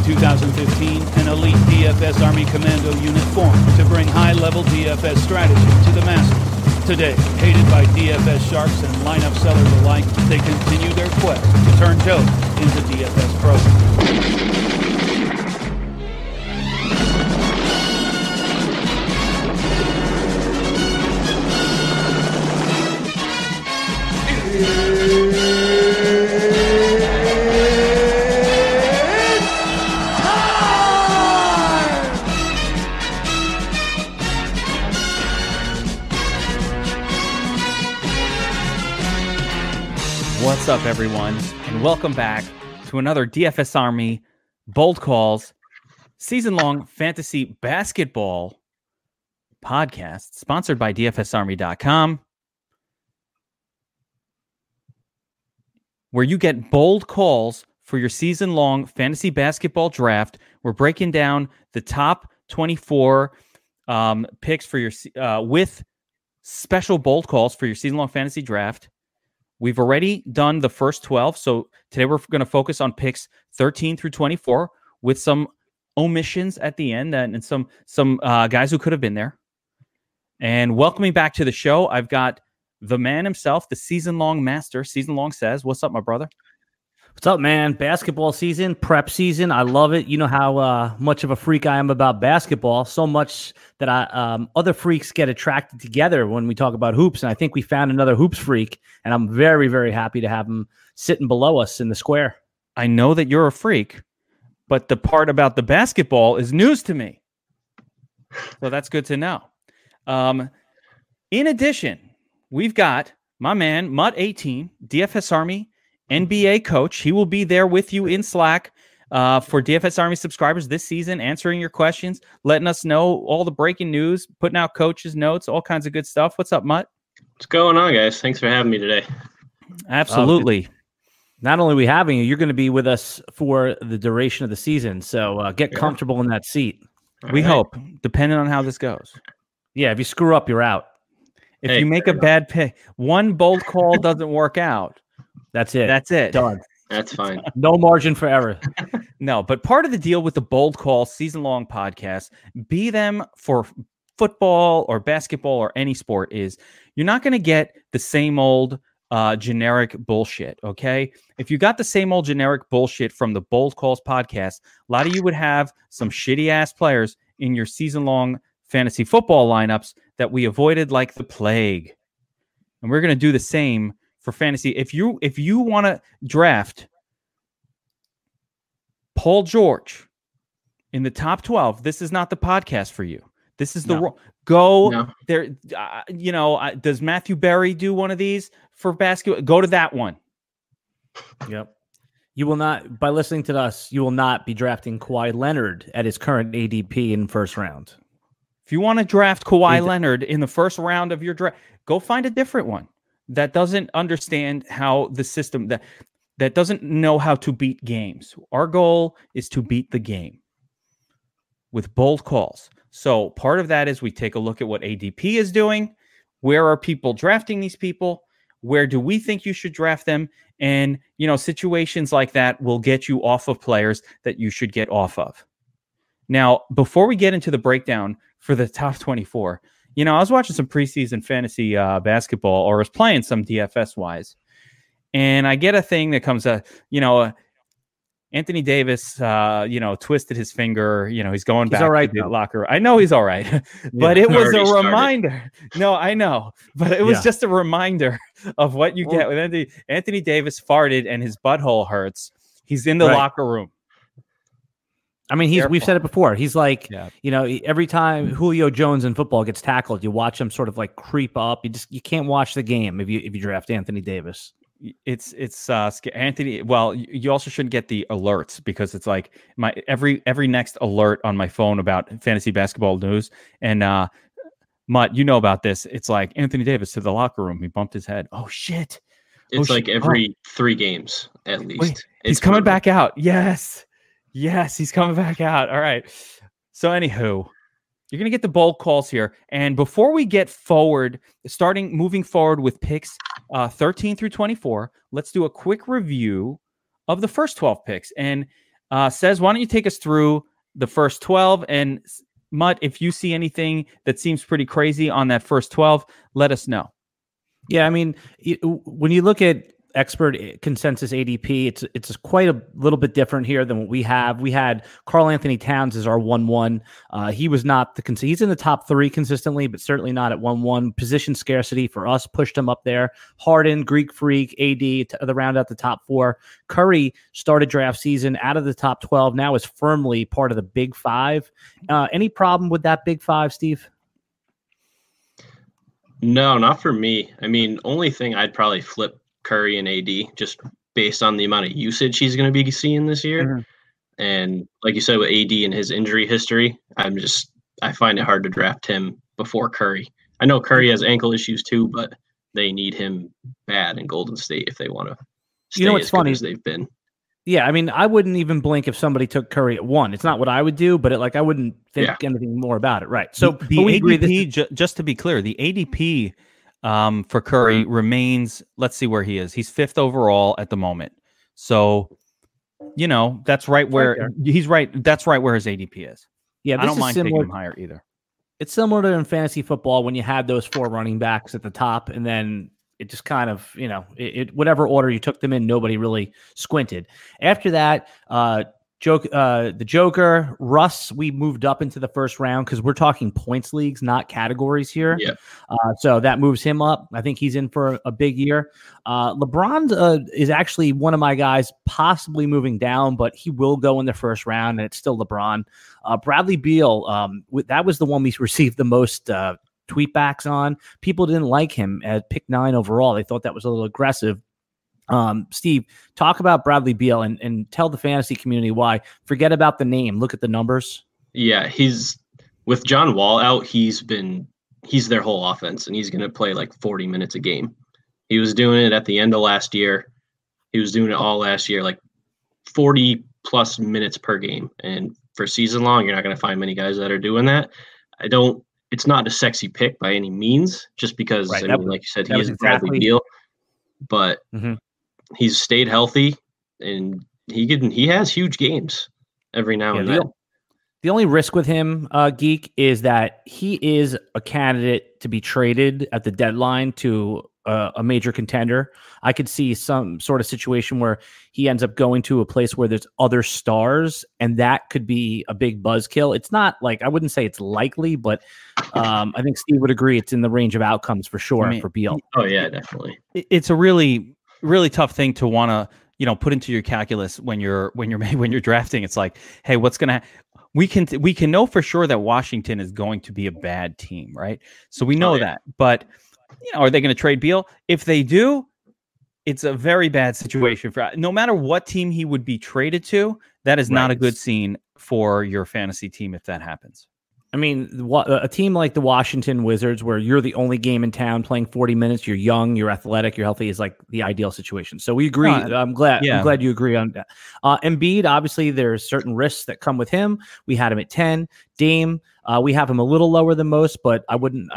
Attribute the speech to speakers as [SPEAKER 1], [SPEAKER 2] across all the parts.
[SPEAKER 1] 2015, an elite DFS Army Commando unit formed to bring high-level DFS strategy to the masses. Today, hated by DFS sharks and lineup sellers alike, they continue their quest to turn Joe into DFS pros.
[SPEAKER 2] What's up, everyone, and welcome back to another DFS Army Bold Calls season-long fantasy basketball podcast sponsored by DFSArmy.com, where you get bold calls for your season-long fantasy basketball draft. We're breaking down the top 24 picks for your with special bold calls for your season-long fantasy draft. We've already done the first 12, so today we're going to focus on picks 13 through 24 with some omissions at the end and some guys who could have been there. And welcoming back to the show, I've got the man himself, the season-long master. Season-long says, what's up, my brother?
[SPEAKER 3] What's up, man? Basketball season, prep season. I love it. You know how much of a freak I am about basketball, so much that other freaks get attracted together when we talk about hoops. And I think we found another hoops freak, and I'm very, very happy to have him sitting below us in the square.
[SPEAKER 2] I know that you're a freak, but the part about the basketball is news to me. So that's good to know. In addition, we've got my man, Mutt18, DFS Army NBA coach. He will be there with you in Slack for DFS Army subscribers this season, answering your questions, letting us know all the breaking news, putting out coaches' notes, all kinds of good stuff. What's up, Mutt?
[SPEAKER 4] What's going on, guys? Thanks for having me today.
[SPEAKER 2] Absolutely.
[SPEAKER 3] Not only are we having you, you're going to be with us for the duration of the season. So get comfortable in that seat.
[SPEAKER 2] We hope, depending on how this goes.
[SPEAKER 3] Yeah, if you screw up, you're out.
[SPEAKER 2] If you make a bad pick, one bold call doesn't work out.
[SPEAKER 3] That's it.
[SPEAKER 2] That's it.
[SPEAKER 3] Done.
[SPEAKER 4] That's fine.
[SPEAKER 3] No margin for error.
[SPEAKER 2] No, but part of the deal with the Bold Call season-long podcast, be them for football or basketball or any sport, is you're not going to get the same old generic bullshit, okay? If you got the same old generic bullshit from the Bold Calls podcast, a lot of you would have some shitty-ass players in your season-long fantasy football lineups that we avoided like the plague. And we're going to do the same for fantasy. If you want to draft Paul George in the top 12, this is not the podcast for you. This is the there. Does Matthew Berry do one of these for basketball? Go to that one.
[SPEAKER 3] Yep. You will not, by listening to us, you will not be drafting Kawhi Leonard at his current ADP in first round.
[SPEAKER 2] If you want to draft Kawhi Leonard in the first round of your draft, go find a different one that doesn't understand how the system, that doesn't know how to beat games. Our goal is to beat the game with bold calls. So part of that is we take a look at what ADP is doing. Where are people drafting these people? Where do we think you should draft them? And, situations like that will get you off of players that you should get off of. Now, before we get into the breakdown for the top 24, I was watching some preseason fantasy basketball, or was playing some DFS wise, and I get a thing that comes Anthony Davis, twisted his finger. He's going back to the locker room. I know he's all right, but it was a reminder. No, I know, but it was just a reminder of what you get with Anthony Davis farted and his butthole hurts. He's in the locker room.
[SPEAKER 3] I mean, we've said it before. He's like, every time Julio Jones in football gets tackled, you watch him sort of like creep up. You can't watch the game if you draft Anthony Davis.
[SPEAKER 2] It's Anthony. Well, you also shouldn't get the alerts, because it's like my every next alert on my phone about fantasy basketball news. And Mutt, you know about this. It's like Anthony Davis to the locker room. He bumped his head. Oh shit!
[SPEAKER 4] It's like every 3 games at least.
[SPEAKER 2] Wait, he's coming back out. Yes, he's coming back out. All right. So anywho, you're gonna get the bold calls here. And before we get moving forward with picks 13 through 24, let's do a quick review of the first 12 picks. And Says, why don't you take us through the first 12? And Mutt, if you see anything that seems pretty crazy on that first 12, let us know.
[SPEAKER 3] Yeah, I mean, when you look at expert consensus ADP, it's quite a little bit different here than what we have. We had Karl Anthony Towns as our 1-1. He was not he's in the top 3 consistently, but certainly not at 1-1. Position scarcity for us pushed him up there. Harden, Greek Freak, AD to round out the top 4. Curry started draft season out of the top 12. Now is firmly part of the Big 5. Any problem with that Big 5, Steve?
[SPEAKER 4] No, not for me. I mean, only thing I'd probably flip Curry and AD just based on the amount of usage he's going to be seeing this year.
[SPEAKER 3] Mm-hmm.
[SPEAKER 4] And like you said, with AD and his injury history, I find it hard to draft him before Curry. I know Curry has ankle issues too, but they need him bad in Golden State if they want to stay as good as they've been.
[SPEAKER 3] Yeah, I mean, I wouldn't even blink if somebody took Curry at 1. It's not what I would do, but I wouldn't think anything more about it. Right. So
[SPEAKER 2] the ADP, just to be clear, the ADP for Curry remains, let's see where he is. He's 5th overall at the moment. So, that's right where he's right. That's right where his ADP is.
[SPEAKER 3] Yeah,
[SPEAKER 2] I don't mind taking him higher either.
[SPEAKER 3] It's similar to in fantasy football when you had those 4 running backs at the top, and then it just kind of, whatever order you took them in, nobody really squinted. After that, the Joker, Russ, we moved up into the first round because we're talking points leagues, not categories here.
[SPEAKER 4] Yeah.
[SPEAKER 3] So that moves him up. I think he's in for a big year. LeBron is actually one of my guys possibly moving down, but he will go in the first round, and it's still LeBron. Bradley Beal, that was the one we received the most tweetbacks on. People didn't like him at pick 9 overall. They thought that was a little aggressive. Steve, talk about Bradley Beal and tell the fantasy community why. Forget about the name. Look at the numbers.
[SPEAKER 4] Yeah, he's with John Wall out. He's their whole offense, and he's going to play like 40 minutes a game. He was doing it at the end of last year. He was doing it all last year, like 40 plus minutes per game. And for season long, you're not going to find many guys that are doing that. It's not a sexy pick by any means, just because, like you said, he is Bradley Beal, but he's stayed healthy, and he has huge games every now and then.
[SPEAKER 3] The only risk with him, Geek, is that he is a candidate to be traded at the deadline to a major contender. I could see some sort of situation where he ends up going to a place where there's other stars, and that could be a big buzzkill. It's not like, I wouldn't say it's likely, but I think Steve would agree it's in the range of outcomes for sure for Beal.
[SPEAKER 4] Oh yeah, definitely.
[SPEAKER 2] It's a really, really tough thing to want to, put into your calculus when you're drafting. It's like, hey, what's going to we can know for sure that Washington is going to be a bad team, right? So we know that, but are they going to trade Beal? If they do, it's a very bad situation for no matter what team he would be traded to. That is not a good scene for your fantasy team if that happens.
[SPEAKER 3] I mean, a team like the Washington Wizards, where you're the only game in town playing 40 minutes, you're young, you're athletic, you're healthy, is like the ideal situation. So we agree. I'm glad you agree on that. Embiid, obviously, there's certain risks that come with him. We had him at 10. Dame, we have him a little lower than most, but I wouldn't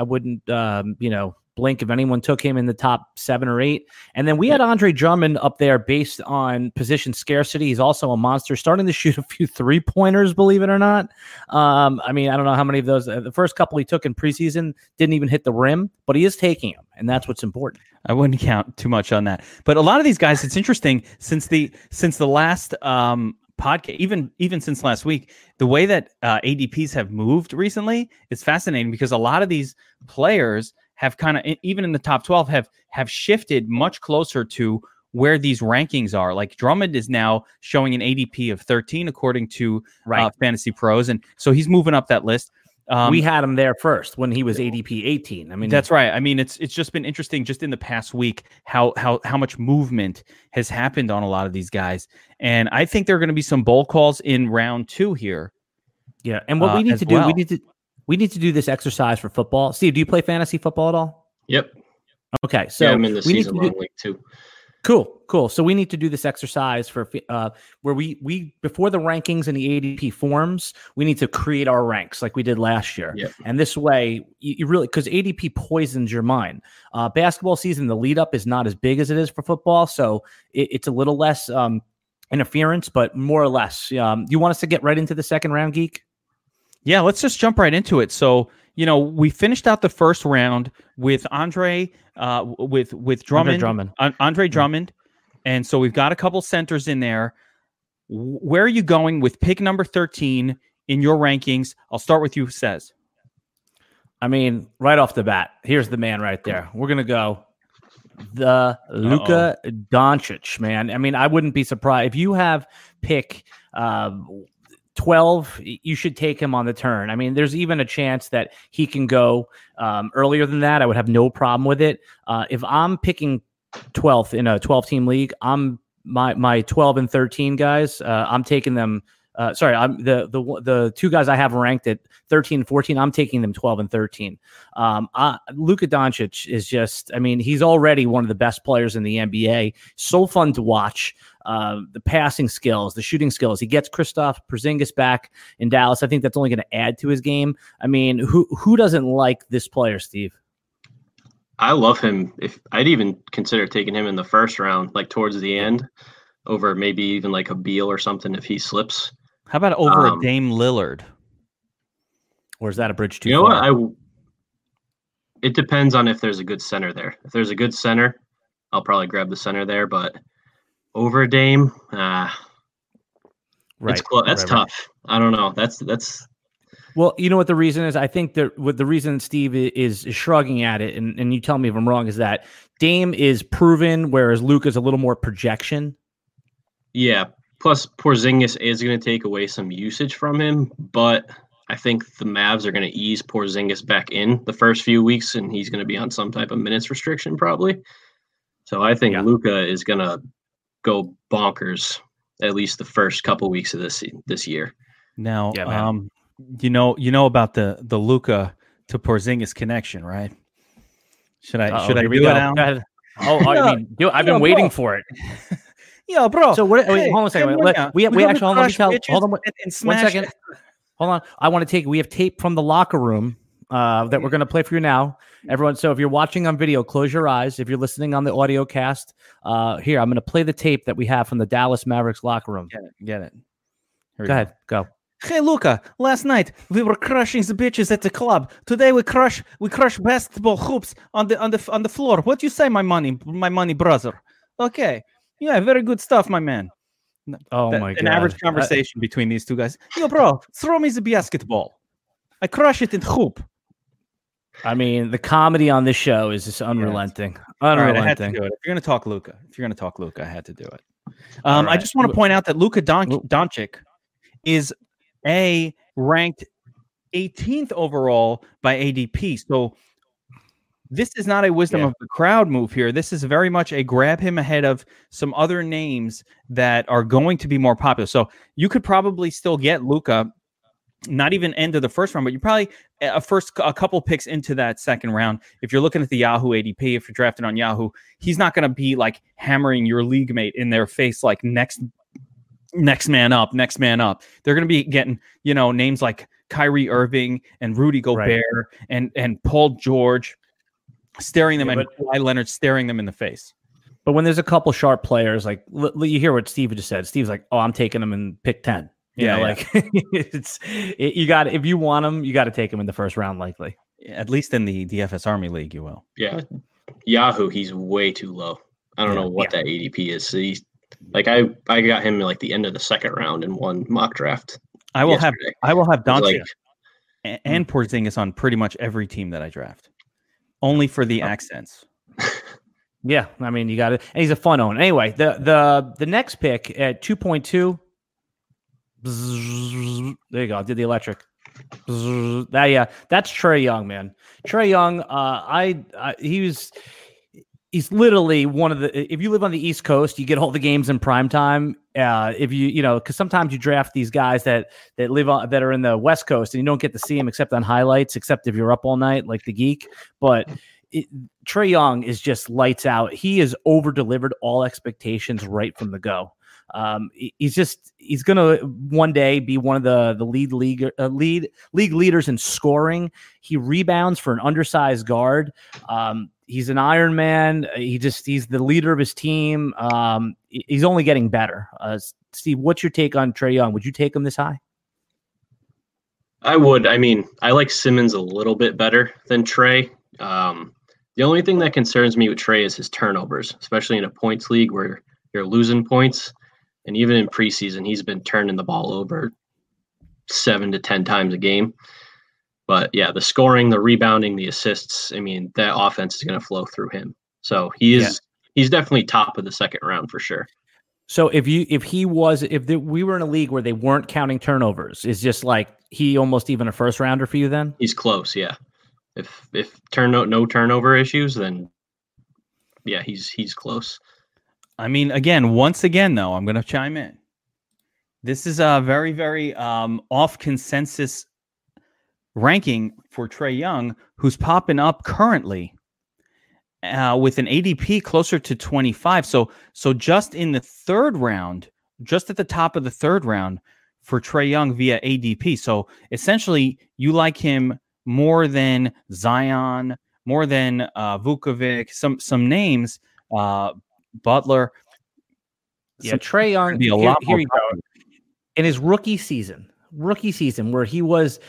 [SPEAKER 3] blink if anyone took him in the top 7 or 8. And then we had Andre Drummond up there based on position scarcity. He's also a monster, starting to shoot a few 3-pointers, believe it or not. I mean, I don't know how many of those. The first couple he took in preseason didn't even hit the rim, but he is taking them, and that's what's important.
[SPEAKER 2] I wouldn't count too much on that. But a lot of these guys, it's interesting since the last podcast, even since last week, the way that ADPs have moved recently is fascinating because a lot of these players have kind of, even in the top 12, have shifted much closer to where these rankings are. Like Drummond is now showing an ADP of 13 according to Fantasy Pros, and so he's moving up that list.
[SPEAKER 3] We had him there first when he was ADP 18. I mean,
[SPEAKER 2] that's right. I mean, it's just been interesting just in the past week how much movement has happened on a lot of these guys, and I think there are going to be some bold calls in round 2 here.
[SPEAKER 3] Yeah, and what we need to do, we need to do this exercise for football. Steve, do you play fantasy football at all?
[SPEAKER 4] Yep.
[SPEAKER 3] Okay, so
[SPEAKER 4] I'm in the season long league too.
[SPEAKER 3] Cool. So we need to do this exercise for where we before the rankings and the ADP forms, we need to create our ranks like we did last year.
[SPEAKER 4] Yep.
[SPEAKER 3] And this way, you really, because ADP poisons your mind. Basketball season, the lead up is not as big as it is for football, so it's a little less interference, but more or less. You want us to get right into the second round, Geek?
[SPEAKER 2] Yeah, let's just jump right into it. So, we finished out the first round with Andre Drummond. Andre Drummond. And so we've got a couple centers in there. Where are you going with pick number 13 in your rankings? I'll start with you, Says.
[SPEAKER 3] I mean, right off the bat, here's the man right there. We're going to go the Luka Doncic, man. I mean, I wouldn't be surprised if you have pick 12, you should take him on the turn. I mean, there's even a chance that he can go earlier than that. I would have no problem with it. If I'm picking 12th in a 12-team league, I'm my 12 and 13 guys. I'm taking them. I'm the two guys I have ranked at 13 and 14. I'm taking them 12 and 13. Luka Doncic is just, I mean, he's already one of the best players in the NBA. So fun to watch. The passing skills, the shooting skills. He gets Kristaps Porzingis back in Dallas. I think that's only going to add to his game. I mean, who doesn't like this player, Steve?
[SPEAKER 4] I love him. If I'd even consider taking him in the first round, like towards the end, over maybe even like a Beal or something if he slips.
[SPEAKER 2] How about over a Dame Lillard?
[SPEAKER 3] Or is that a bridge too
[SPEAKER 4] far?
[SPEAKER 3] You know
[SPEAKER 4] what? It depends on if there's a good center there. If there's a good center, I'll probably grab the center there. But over Dame,
[SPEAKER 3] right.
[SPEAKER 4] That's tough. I don't know. That's.
[SPEAKER 3] Well, you know what the reason is? I think that what the reason Steve is shrugging at it, and you tell me if I'm wrong, is that Dame is proven, whereas Luka is a little more projection.
[SPEAKER 4] Yeah. Plus, Porzingis is going to take away some usage from him, but I think the Mavs are going to ease Porzingis back in the first few weeks, and he's going to be on some type of minutes restriction probably. So I think Luka is going to go bonkers at least the first couple weeks of this year.
[SPEAKER 2] Now, you know about the Luka to Porzingis connection, right? Should I do it now?
[SPEAKER 3] I've been waiting for it.
[SPEAKER 2] Yeah, bro.
[SPEAKER 3] So what? Wait, hold on a second. We actually hold on 1 second. Hold on. We have tape from the locker room that we're going to play for you now, everyone. So if you're watching on video, close your eyes. If you're listening on the audio cast, here I'm going to play the tape that we have from the Dallas Mavericks locker room.
[SPEAKER 2] Get it.
[SPEAKER 3] Go ahead. Go.
[SPEAKER 2] Hey Luka, last night we were crushing the bitches at the club. Today we crush basketball hoops on the floor. What do you say, my money brother? Okay. Yeah, very good stuff, my man.
[SPEAKER 3] Oh my God.
[SPEAKER 2] An average conversation between these two guys. Yo, bro, throw me the basketball. I crush it in hoop.
[SPEAKER 3] I mean, the comedy on this show is just unrelenting.
[SPEAKER 2] All right, I had to do it. If you're going to talk Luka, I had to do it. I just want to point out that Luka Doncic is ranked 18th overall by ADP. So this is not a wisdom of the crowd move here. This is very much a grab him ahead of some other names that are going to be more popular. So you could probably still get Luka, not even end of the first round, but you probably a couple picks into that second round. If you're looking at the Yahoo ADP, if you're drafted on Yahoo, he's not going to be like hammering your league mate in their face like next man up. They're going to be getting, names like Kyrie Irving and Rudy Gobert and Paul George staring them and Kawhi Leonard staring them in the face.
[SPEAKER 3] But when there's a couple sharp players, like you hear what Steve just said. Steve's like, "Oh, I'm taking them in pick 10." You got if you want them, you got to take them in the first round, likely.
[SPEAKER 2] At least in the DFS Army League, you will.
[SPEAKER 4] Yeah, Yahoo, he's way too low. I don't know what that ADP is. So he's like I got him like the end of the second round in one mock draft.
[SPEAKER 2] I will have Doncic and Porzingis on pretty much every team that I draft. Only for the accents.
[SPEAKER 3] Yeah, I mean, you got it. And he's a fun owner. Anyway, the next pick at 2.2. There you go. I did the electric. That's Trae Young, man. Trae Young, he's literally one of the. If you live on the East Coast, you get all the games in prime time. If because sometimes you draft these guys that are in the West Coast and you don't get to see them except on highlights, except if you're up all night like the Geek. But Trae Young is just lights out. He has over delivered all expectations right from the go. He's going to one day be one of the league leaders in scoring. He rebounds for an undersized guard. He's an Iron Man. He's the leader of his team. He's only getting better. Steve, what's your take on Trae Young? Would you take him this high?
[SPEAKER 4] I would. I mean, I like Simmons a little bit better than Trae. The only thing that concerns me with Trae is his turnovers, especially in a points league where you're losing points. And even in preseason, he's been turning the ball over 7 to 10 times a game. But yeah, the scoring, the rebounding, the assists, I mean, that offense is going to flow through him. So he's definitely top of the second round for sure.
[SPEAKER 3] So if we were in a league where they weren't counting turnovers, is just like he almost even a first rounder for you then?
[SPEAKER 4] He's close, yeah. If no turnover issues, then yeah, he's close.
[SPEAKER 2] I mean, once again, though, I'm going to chime in. This is a very, very off consensus ranking for Trae Young, who's popping up currently with an ADP closer to 25. So just in the third round, just at the top of the third round for Trae Young via ADP. So essentially, you like him more than Zion, more than Vukovic, some names, Butler.
[SPEAKER 3] Yeah, Trae Young.
[SPEAKER 2] Be a lot
[SPEAKER 3] here
[SPEAKER 2] more
[SPEAKER 3] you go. In his rookie season where he's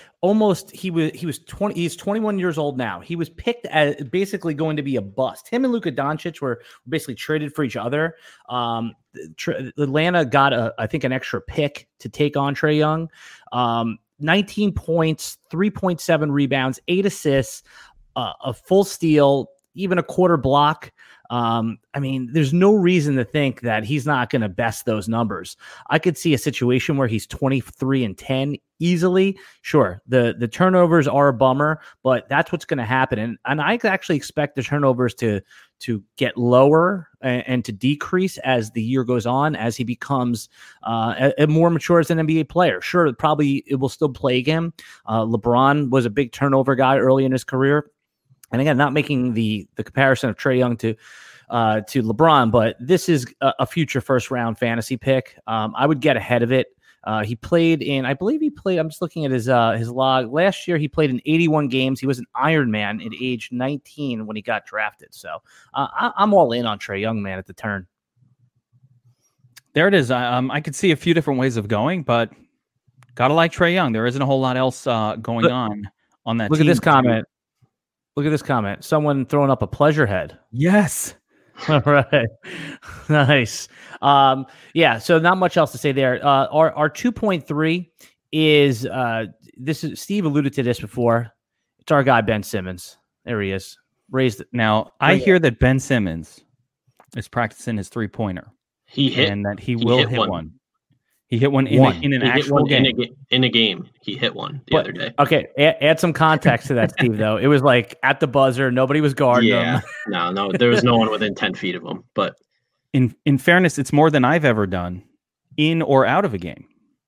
[SPEAKER 3] 21 years old now. He was picked as basically going to be a bust. Him and Luka Doncic were basically traded for each other. Atlanta got I think an extra pick to take on Trae Young. 19 points, 3.7 rebounds, 8 assists, a full steal, even a quarter block. I mean, there's no reason to think that he's not going to best those numbers. I could see a situation where he's 23-10 easily. Sure, the turnovers are a bummer, but that's what's going to happen. And I actually expect the turnovers to get lower and to decrease as the year goes on, as he becomes more mature as an NBA player. Sure, probably it will still plague him. LeBron was a big turnover guy early in his career. And again, not making the comparison of Trae Young to LeBron, but this is a future first round fantasy pick. I would get ahead of it. He played I'm just looking at his log. Last year, he played in 81 games. He was an Iron Man at age 19 when he got drafted. So I'm all in on Trae Young, man, at the turn.
[SPEAKER 2] There it is. I could see a few different ways of going, but gotta like Trae Young. There isn't a whole lot else going on that
[SPEAKER 3] Look
[SPEAKER 2] team.
[SPEAKER 3] Look at this comment. Someone throwing up a pleasure head.
[SPEAKER 2] Yes.
[SPEAKER 3] All right. Nice. Yeah. So not much else to say there. Our 2.3 is this is Steve alluded to this before. It's our guy, Ben Simmons. There he is.
[SPEAKER 2] Now, I hear that Ben Simmons is practicing his 3-pointer. And that he will hit one. He hit one in an actual game.
[SPEAKER 4] In a game, he hit one the other day.
[SPEAKER 3] Okay, add some context to that, Steve, though. It was like at the buzzer. Nobody was guarding him.
[SPEAKER 4] No, there was no one within 10 feet of him. But
[SPEAKER 2] in fairness, it's more than I've ever done in or out of a game.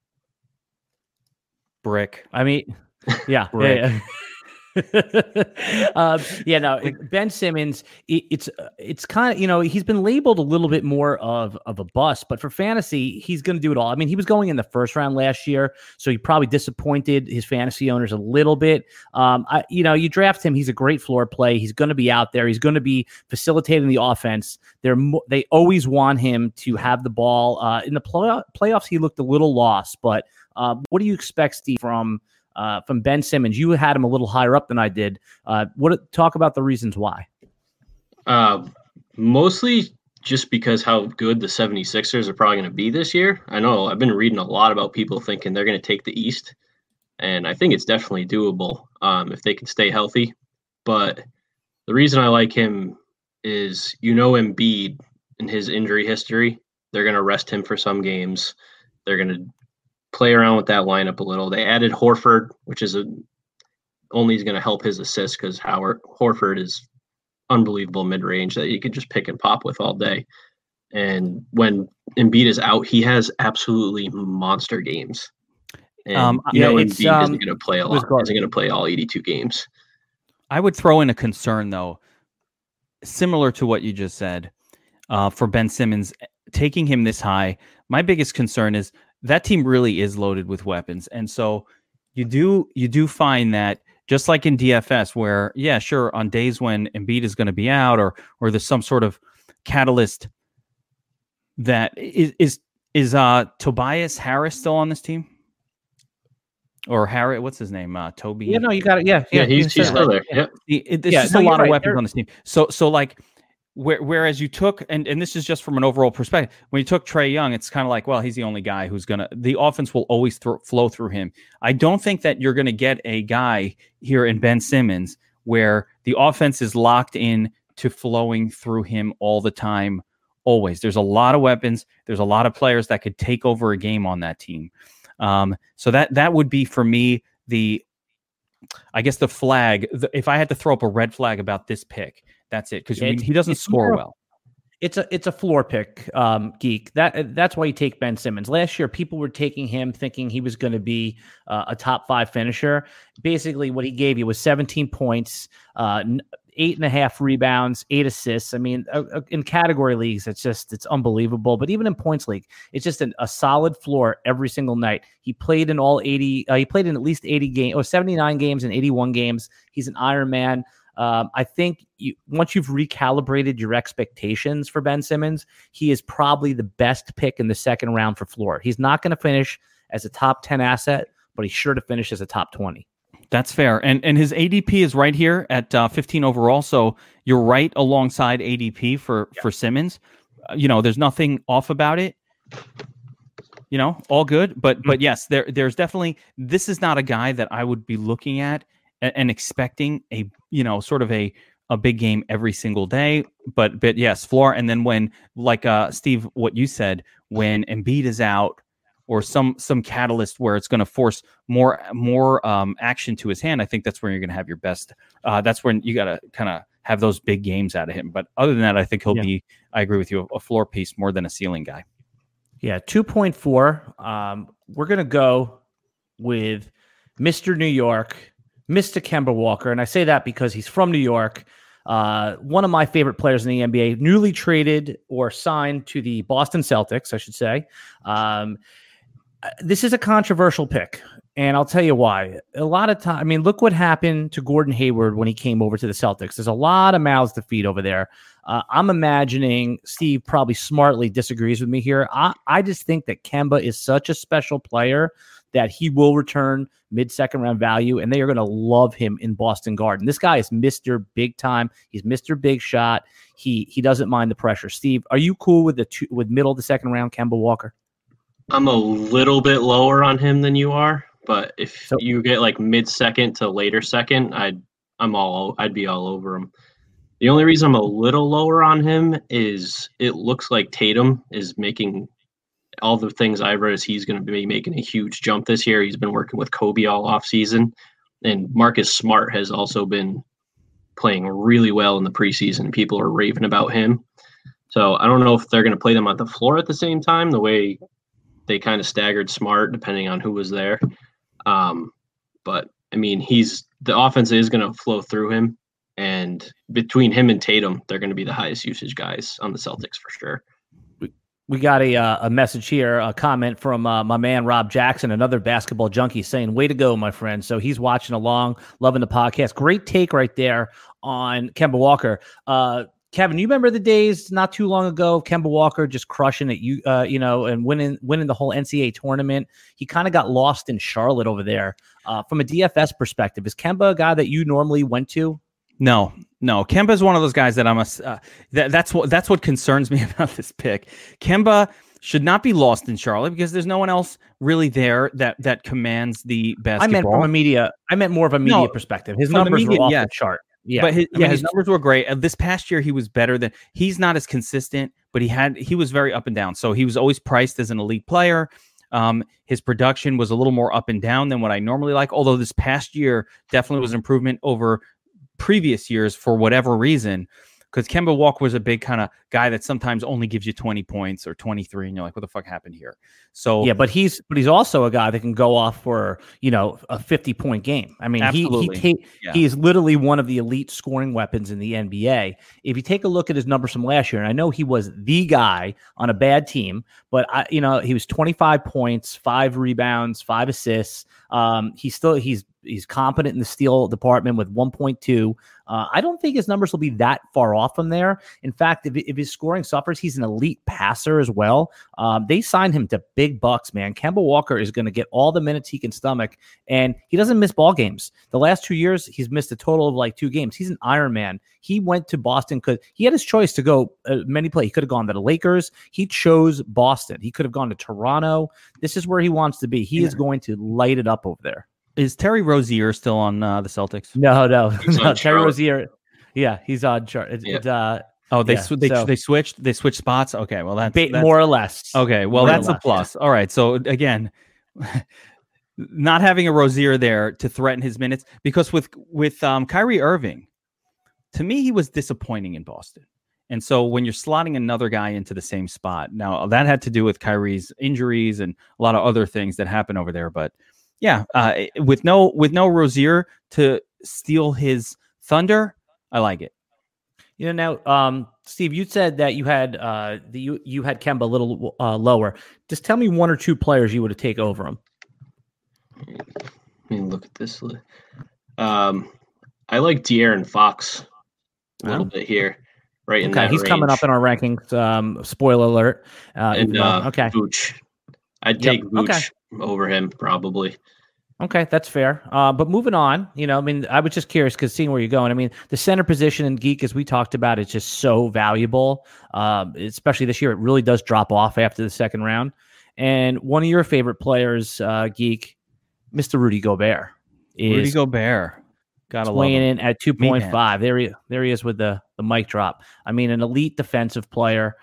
[SPEAKER 2] Brick.
[SPEAKER 3] I mean, yeah.
[SPEAKER 2] Brick.
[SPEAKER 3] Yeah. Ben Simmons, it's kind of, he's been labeled a little bit more of a bust, but for fantasy, he's going to do it all. I mean, he was going in the first round last year, so he probably disappointed his fantasy owners a little bit. You draft him, he's a great floor play. He's going to be out there. He's going to be facilitating the offense. They always want him to have the ball. In the playoffs, he looked a little lost, but what do you expect, Steve, from Ben Simmons? You had him a little higher up than I did. Talk about the reasons why.
[SPEAKER 4] Mostly just because how good the 76ers are probably going to be this year. I know I've been reading a lot about people thinking they're going to take the East, and I think it's definitely doable if they can stay healthy. But the reason I like him is, Embiid in his injury history, they're going to rest him for some games. They're going to play around with that lineup a little. They added Horford, which is only is going to help his assist because Horford is unbelievable mid-range that you could just pick and pop with all day. And when Embiid is out, he has absolutely monster games. And Embiid isn't going to play a lot. Isn't going to play all 82 games.
[SPEAKER 2] I would throw in a concern, though, similar to what you just said, for Ben Simmons taking him this high, my biggest concern is that team really is loaded with weapons. And so you do find that just like in DFS where, yeah, sure, on days when Embiid is going to be out or there's some sort of catalyst that is Tobias Harris still on this team? Or Harry, what's his name? Toby.
[SPEAKER 3] Yeah, no, you got it. Yeah,
[SPEAKER 4] he's still there. Yeah,
[SPEAKER 2] there's just a lot of weapons on this team. So like, whereas you took, and this is just from an overall perspective, when you took Trae Young, it's kind of like, well, he's the only guy who's the offense will always flow through him. I don't think that you're gonna get a guy here in Ben Simmons where the offense is locked in to flowing through him all the time. Always, there's a lot of weapons. There's a lot of players that could take over a game on that team. So that would be for me the flag. If I had to throw up a red flag about this pick, that's it, because he doesn't score well.
[SPEAKER 3] It's a floor pick, Geek. That's why you take Ben Simmons. Last year, people were taking him thinking he was going to be a top 5 finisher. Basically, what he gave you was 17 points, 8.5 rebounds, 8 assists. I mean, in category leagues, it's unbelievable. But even in points league, it's just a solid floor every single night. He played in all 80. He played in at least 80 games, or 79 games and 81 games. He's an Iron Man. I think once you've recalibrated your expectations for Ben Simmons, he is probably the best pick in the second round for floor. He's not going to finish as a top 10 asset, but he's sure to finish as a top 20.
[SPEAKER 2] That's fair. And his ADP is right here at 15 overall. So you're right alongside ADP for Simmons. There's nothing off about it. All good. But yes, there's definitely, this is not a guy that I would be looking at and expecting a big game every single day. But yes, floor. And then when, like Steve, what you said, when Embiid is out, or some catalyst where it's going to force more action to his hand, I think that's where you're going to have your best. That's when you got to kind of have those big games out of him. But other than that, I think he'll be, I agree with you, a floor piece more than a ceiling guy.
[SPEAKER 3] Yeah, 2.4. We're going to go with Mr. New York, Mr. Kemba Walker. And I say that because he's from New York. One of my favorite players in the NBA, newly traded or signed to the Boston Celtics, I should say. This is a controversial pick, and I'll tell you why. A lot of time, look what happened to Gordon Hayward when he came over to the Celtics. There's a lot of mouths to feed over there. I'm imagining Steve probably smartly disagrees with me here. I just think that Kemba is such a special player that he will return mid-second round value, and they are going to love him in Boston Garden. This guy is Mr. Big Time. He's Mr. Big Shot. He doesn't mind the pressure. Steve, are you cool with with middle of the second round Kemba Walker?
[SPEAKER 4] I'm a little bit lower on him than you are, but if you get like mid-second to later second, I'd be all over him. The only reason I'm a little lower on him is it looks like Tatum is making all the things I've read is he's going to be making a huge jump this year. He's been working with Kobe all off season, and Marcus Smart has also been playing really well in the preseason. People are raving about him. So I don't know if they're going to play them on the floor at the same time, the way they kind of staggered Smart depending on who was there. But the offense is going to flow through him, and between him and Tatum, they're going to be the highest usage guys on the Celtics for sure.
[SPEAKER 3] We got a message here, a comment from my man, Rob Jackson, another basketball junkie, saying, way to go, my friend. So he's watching along, loving the podcast. Great take right there on Kemba Walker. Kevin, you remember the days not too long ago, Kemba Walker just crushing it, and winning the whole NCAA tournament. He kind of got lost in Charlotte over there. From a DFS perspective, is Kemba a guy that you normally went to?
[SPEAKER 2] No. Kemba is one of those guys that that's what concerns me about this pick. Kemba should not be lost in Charlotte because there's no one else really there that commands the basketball.
[SPEAKER 3] I meant more of a media perspective. His numbers were off the chart. Yeah,
[SPEAKER 2] but his numbers were great. This past year, he was better than. He's not as consistent, but he was very up and down. So he was always priced as an elite player. His production was a little more up and down than what I normally like. Although this past year definitely was an improvement over previous years for whatever reason. because Kemba Walker was a big kind of guy that sometimes only gives you 20 points or 23, and you're like, what the fuck happened here? So
[SPEAKER 3] yeah, but he's also a guy that can go off for, you know, a 50-point game. I mean, he's literally one of the elite scoring weapons in the NBA. If you take a look at his numbers from last year, and I know he was the guy on a bad team, but he was 25 points, 5 rebounds, 5 assists. He's competent in the steal department with 1.2. I don't think his numbers will be that far off from there. In fact, if his scoring suffers, he's an elite passer as well. They signed him to big bucks, man. Kemba Walker is going to get all the minutes he can stomach, and he doesn't miss ball games. The last 2 years, he's missed a total of like 2 games. He's an Iron Man. He went to Boston because he had his choice to go many places. He could have gone to the Lakers. He chose Boston. He could have gone to Toronto. This is where he wants to be. He is going to light it up over there.
[SPEAKER 2] Is Terry Rozier still on the Celtics?
[SPEAKER 3] No. Terry Rozier. Yeah, he's on chart.
[SPEAKER 2] They switched spots. Okay, well that's
[SPEAKER 3] more or less.
[SPEAKER 2] Okay, well that's a plus. All right, so again, not having a Rozier there to threaten his minutes, because with Kyrie Irving, to me he was disappointing in Boston. And so when you're slotting another guy into the same spot, now that had to do with Kyrie's injuries and a lot of other things that happened over there, but yeah, with no Rozier to steal his thunder, I like it.
[SPEAKER 3] You know, now, Steve, you said that you had you had Kemba a little lower. Just tell me 1 or 2 players you would have taken over him.
[SPEAKER 4] Let me look at this. I like De'Aaron Fox a little bit here, right in that
[SPEAKER 3] he's
[SPEAKER 4] range.
[SPEAKER 3] coming up in our rankings. Spoiler alert.
[SPEAKER 4] Okay, Vooch. I'd take Vooch over him probably.
[SPEAKER 3] Okay, that's fair. But moving on, I mean, I was just curious because seeing where you're going. I mean, the center position in Geek, as we talked about, is just so valuable. Especially this year, it really does drop off after the second round. And one of your favorite players, Geek, Mr. Rudy Gobert,
[SPEAKER 2] gotta
[SPEAKER 3] weighing in at 2.5. There he is with the mic drop. I mean, an elite defensive player.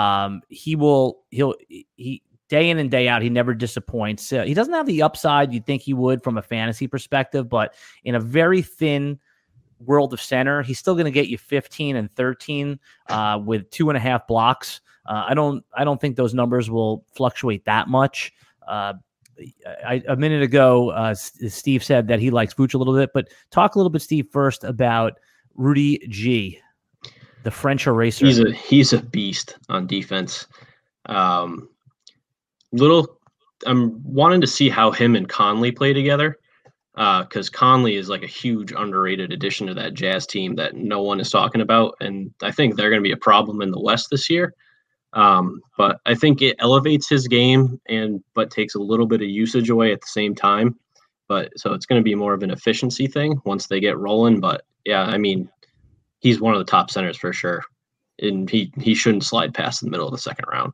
[SPEAKER 3] He day in and day out, he never disappoints. He doesn't have the upside you'd think he would from a fantasy perspective, but in a very thin world of center, he's still going to get you 15 and 13 with 2.5 blocks. I don't think those numbers will fluctuate that much. A minute ago, Steve said that he likes Vooch a little bit, but talk a little bit, Steve, first about Rudy G, the French eraser.
[SPEAKER 4] He's a beast on defense. I'm wanting to see how him and Conley play together, because Conley is like a huge underrated addition to that Jazz team that no one is talking about, and I think they're going to be a problem in the West this year. But I think it elevates his game but takes a little bit of usage away at the same time. So it's going to be more of an efficiency thing once they get rolling. But yeah, I mean, he's one of the top centers for sure, and he shouldn't slide past the middle of the second round.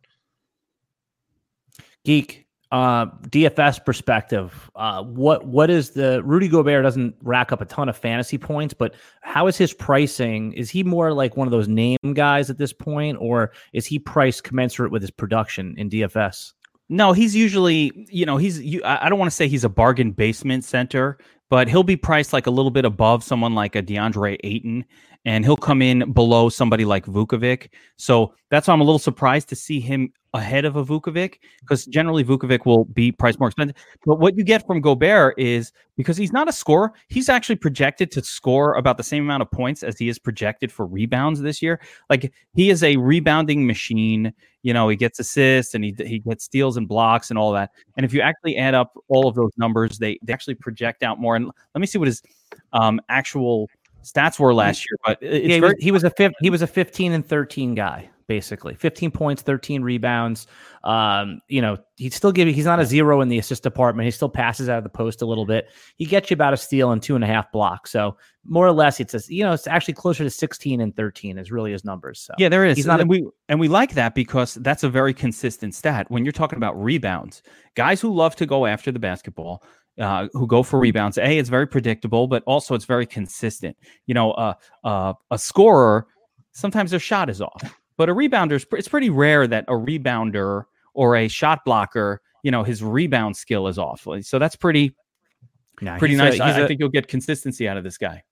[SPEAKER 3] Geek, DFS perspective, what is the Rudy Gobert doesn't rack up a ton of fantasy points, but how is his pricing? Is he more like one of those name guys at this point, or is he priced commensurate with his production in DFS?
[SPEAKER 2] No, he's usually, I don't want to say he's a bargain basement center, but he'll be priced like a little bit above someone like a DeAndre Ayton, and he'll come in below somebody like Vukovic. So that's why I'm a little surprised to see him ahead of a Vukovic, because generally Vukovic will be priced more expensive. But what you get from Gobert is, because he's not a scorer, he's actually projected to score about the same amount of points as he is projected for rebounds this year. Like, he is a rebounding machine. He gets assists and he gets steals and blocks and all that. And if you actually add up all of those numbers, they actually project out more. And let me see what his actual stats were last year. But
[SPEAKER 3] he was a 15 and 13 guy. Basically 15 points, 13 rebounds. He'd still give you, he's not a zero in the assist department. He still passes out of the post a little bit. He gets you about a steal and 2.5 blocks. So more or less it's actually closer to 16 and 13 is really his numbers. So
[SPEAKER 2] yeah, there is. We like that because that's a very consistent stat. When you're talking about rebounds, guys who love to go after the basketball, who go for rebounds, it's very predictable, but also it's very consistent. A scorer, sometimes their shot is off. But a rebounder, it's pretty rare that a rebounder or a shot blocker, his rebound skill is off. So that's pretty nice. I think you'll get consistency out of this guy.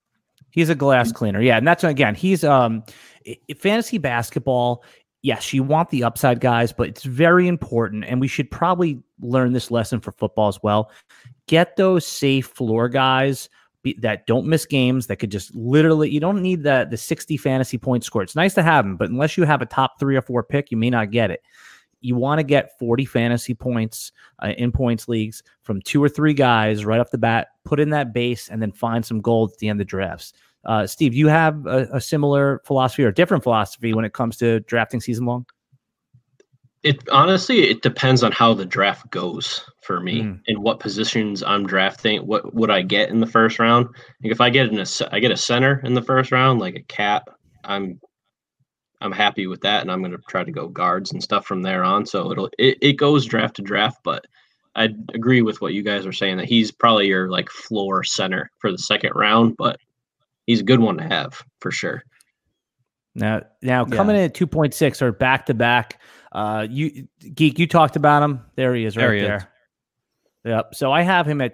[SPEAKER 3] He's a glass cleaner. Yeah. And that's, again, he's fantasy basketball. Yes, you want the upside guys, but it's very important. And we should probably learn this lesson for football as well. Get those safe floor guys that don't miss games, that could just literally, you don't need the 60 fantasy point score. It's nice to have them, but unless you have a top 3 or 4 pick, you may not get it. You want to get 40 fantasy points in points leagues from 2 or 3 guys right off the bat, put in that base, and then find some gold at the end of drafts. Steve, you have a similar philosophy or a different philosophy when it comes to drafting season long?
[SPEAKER 4] It honestly, it depends on how the draft goes for me and what positions I'm drafting. What would I get in the first round? Like if I get a center in the first round, like a cat, I'm happy with that, and I'm going to try to go guards and stuff from there on. So it goes draft to draft, but I agree with what you guys are saying that he's probably your like floor center for the second round, but he's a good one to have for sure.
[SPEAKER 3] Now coming in at 2.6 or back to back. You talked about him. There he is, right there. Yep. So I have him at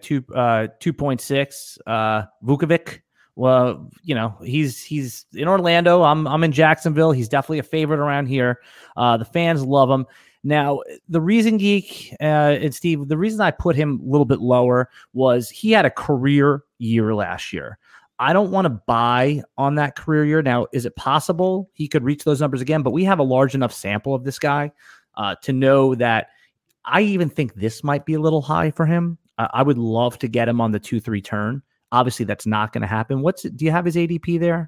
[SPEAKER 3] 2.6. Vukovic. Well, he's in Orlando. I'm in Jacksonville. He's definitely a favorite around here. The fans love him. Now, the reason, Geek and Steve, the reason I put him a little bit lower was he had a career year last year. I don't want to buy on that career year. Now, is it possible he could reach those numbers again? But we have a large enough sample of this guy to know that I even think this might be a little high for him. I would love to get him on the 2-3 turn. Obviously, that's not going to happen. Do you have his ADP there?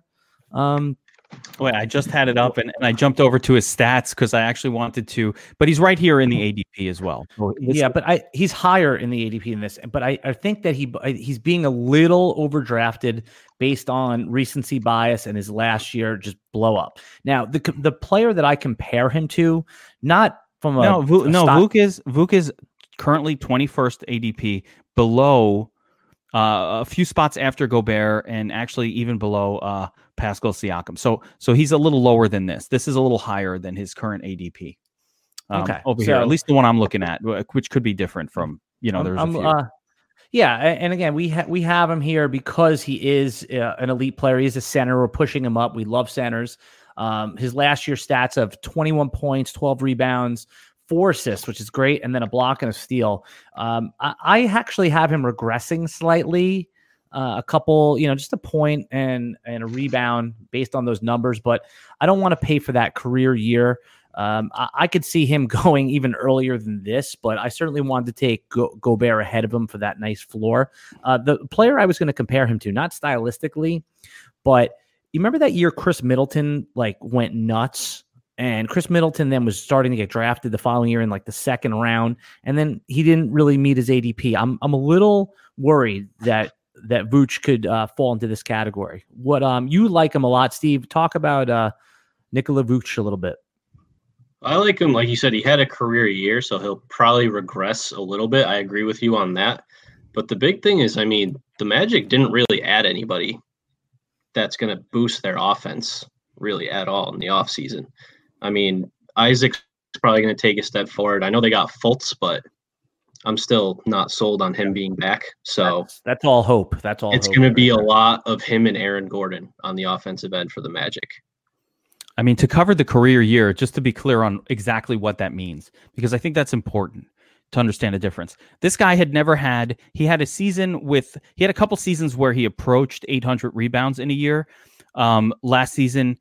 [SPEAKER 2] Wait, I just had it up and I jumped over to his stats because I actually wanted to, but he's right here in the ADP as well.
[SPEAKER 3] But he's higher in the ADP in this, but I think that he's being a little overdrafted based on recency bias and his last year just blow up. Now, the player that I compare him to, not from
[SPEAKER 2] Vuk is currently 21st ADP, below a few spots after Gobert and actually even below Pascal Siakam. So he's a little lower than this. This is a little higher than his current ADP. Over here, at least the one I'm looking at, which could be different from, there's a few.
[SPEAKER 3] And again, we have him here because he is an elite player. He's a center. We're pushing him up. We love centers. His last year stats of 21 points, 12 rebounds, 4 assists, which is great, and then a block and a steal. I actually have him regressing slightly, a couple, just a point and a rebound based on those numbers, but I don't want to pay for that career year. I could see him going even earlier than this, but I certainly wanted to take Gobert ahead of him for that nice floor. The player I was going to compare him to, not stylistically, but you remember that year Chris Middleton went nuts? And Chris Middleton then was starting to get drafted the following year in the second round, and then he didn't really meet his ADP. I'm a little worried that Vooch could fall into this category. What you like him a lot, Steve? Talk about Nikola Vooch a little bit.
[SPEAKER 4] I like him, like you said. He had a career year, so he'll probably regress a little bit. I agree with you on that. But the big thing is, the Magic didn't really add anybody that's going to boost their offense really at all in the offseason. Isaac's probably going to take a step forward. I know they got Fultz, but I'm still not sold on him being back. So
[SPEAKER 3] that's all hope.
[SPEAKER 4] It's going to be a lot of him and Aaron Gordon on the offensive end for the Magic.
[SPEAKER 2] To cover the career year, just to be clear on exactly what that means, because I think that's important to understand the difference. This guy had he had a couple seasons where he approached 800 rebounds in a year. Last season,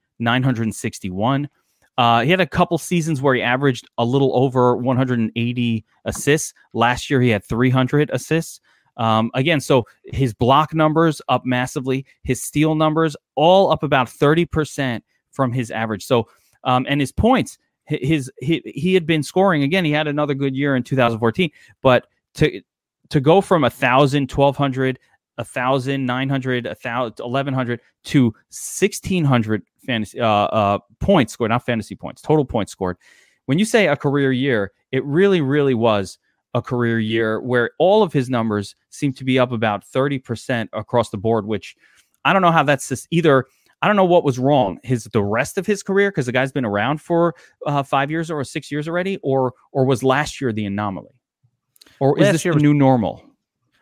[SPEAKER 2] 961. He had a couple seasons where he averaged a little over 180 assists. Last year, he had 300 assists. Again, so his block numbers up massively. His steal numbers all up about 30% from his average. So, and his points, he had been scoring. Again, he had another good year in 2014. But to go from 1,000, 1,200, 1,000, 900, 1,000, 1,100 to 1,600 fantasy points scored, not fantasy points, total points scored. When you say a career year, it really, really was a career year where all of his numbers seem to be up about 30% across the board, which I don't know how that's just either. I don't know what was wrong. The rest of his career, because the guy's been around for 5 years or 6 years already, or was last year the anomaly? Or is this the new normal?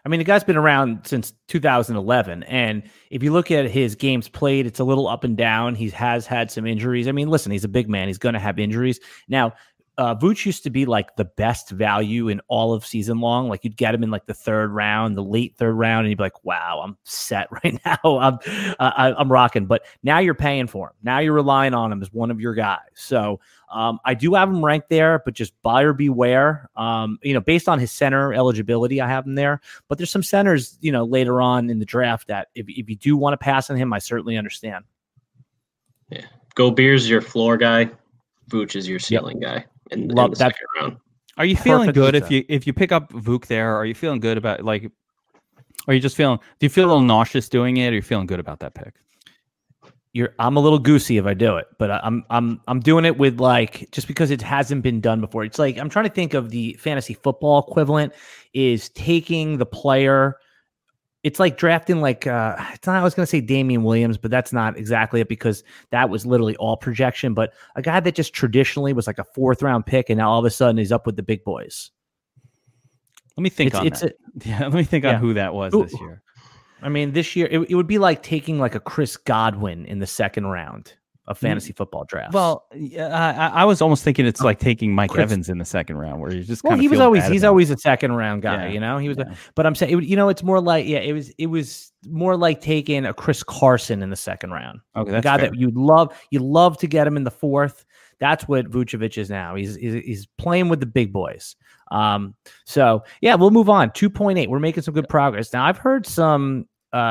[SPEAKER 3] I mean, the guy's been around since 2011, and if you look at his games played, it's a little up and down. He has had some injuries. I mean, listen, he's a big man. He's going to have injuries. Now, Vooch used to be like the best value in all of season long. Like you'd get him in like the third round, the late third round, and you'd be like, wow, I'm set right now. I'm rocking. But now you're paying for him. Now you're relying on him as one of your guys. So I do have him ranked there, but just buyer beware. Based on his center eligibility, I have him there. But there's some centers, later on in the draft that if you do want to pass on him, I certainly understand.
[SPEAKER 4] Yeah. Gobier's your floor guy. Vooch is your ceiling guy. In the second round.
[SPEAKER 2] Are you feeling good if you pick up Vuk there? Are you feeling good about are you just feeling? Do you feel a little nauseous doing it? Or are you feeling good about that pick?
[SPEAKER 3] I'm a little goosey if I do it, but I'm doing it with just because it hasn't been done before. It's like I'm trying to think of the fantasy football equivalent is taking the player. It's like drafting I was going to say Damian Williams, but that's not exactly it because that was literally all projection. But a guy that just traditionally was like a 4th round pick, and now all of a sudden he's up with the big boys.
[SPEAKER 2] Let me think on that. Let me think on who that was this year.
[SPEAKER 3] I mean, this year it would be like taking like a Chris Godwin in the 2nd round of fantasy football drafts.
[SPEAKER 2] Well, I was almost thinking it's like taking Mike Evans in the 2nd round, where you just kind of
[SPEAKER 3] he's always a 2nd round guy, He was, but I'm saying it's more like it was more like taking a Chris Carson in the 2nd round.
[SPEAKER 2] Okay, that's
[SPEAKER 3] a guy
[SPEAKER 2] fair.
[SPEAKER 3] that you'd love to get him in the 4th. That's what Vucevic is now. He's playing with the big boys. So we'll move on. 2.8. We're making some good progress now. I've heard some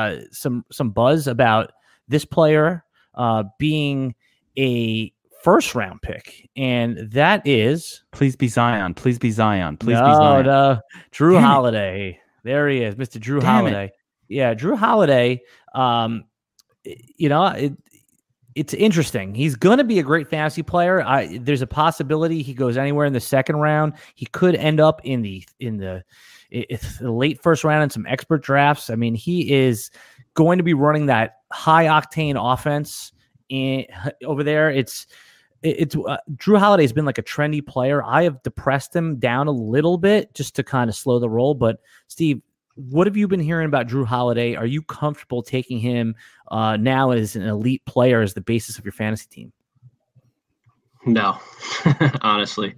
[SPEAKER 3] buzz about this player being a 1st round pick, and that is
[SPEAKER 2] please be Zion. Please be Zion. Please be
[SPEAKER 3] Zion.
[SPEAKER 2] Zion.
[SPEAKER 3] Drew Holiday. There he is, Mr. Drew Holiday. Yeah, Drew Holiday. It's interesting. He's going to be a great fantasy player. There's a possibility he goes anywhere in the 2nd round. He could end up in the late 1st round in some expert drafts. I mean, he is going to be running that high octane offense over there. It's Drew Holiday has been like a trendy player. I have depressed him down a little bit just to kind of slow the roll. But Steve, what have you been hearing about Drew Holiday? Are you comfortable taking him now as an elite player as the basis of your fantasy team?
[SPEAKER 4] No, honestly.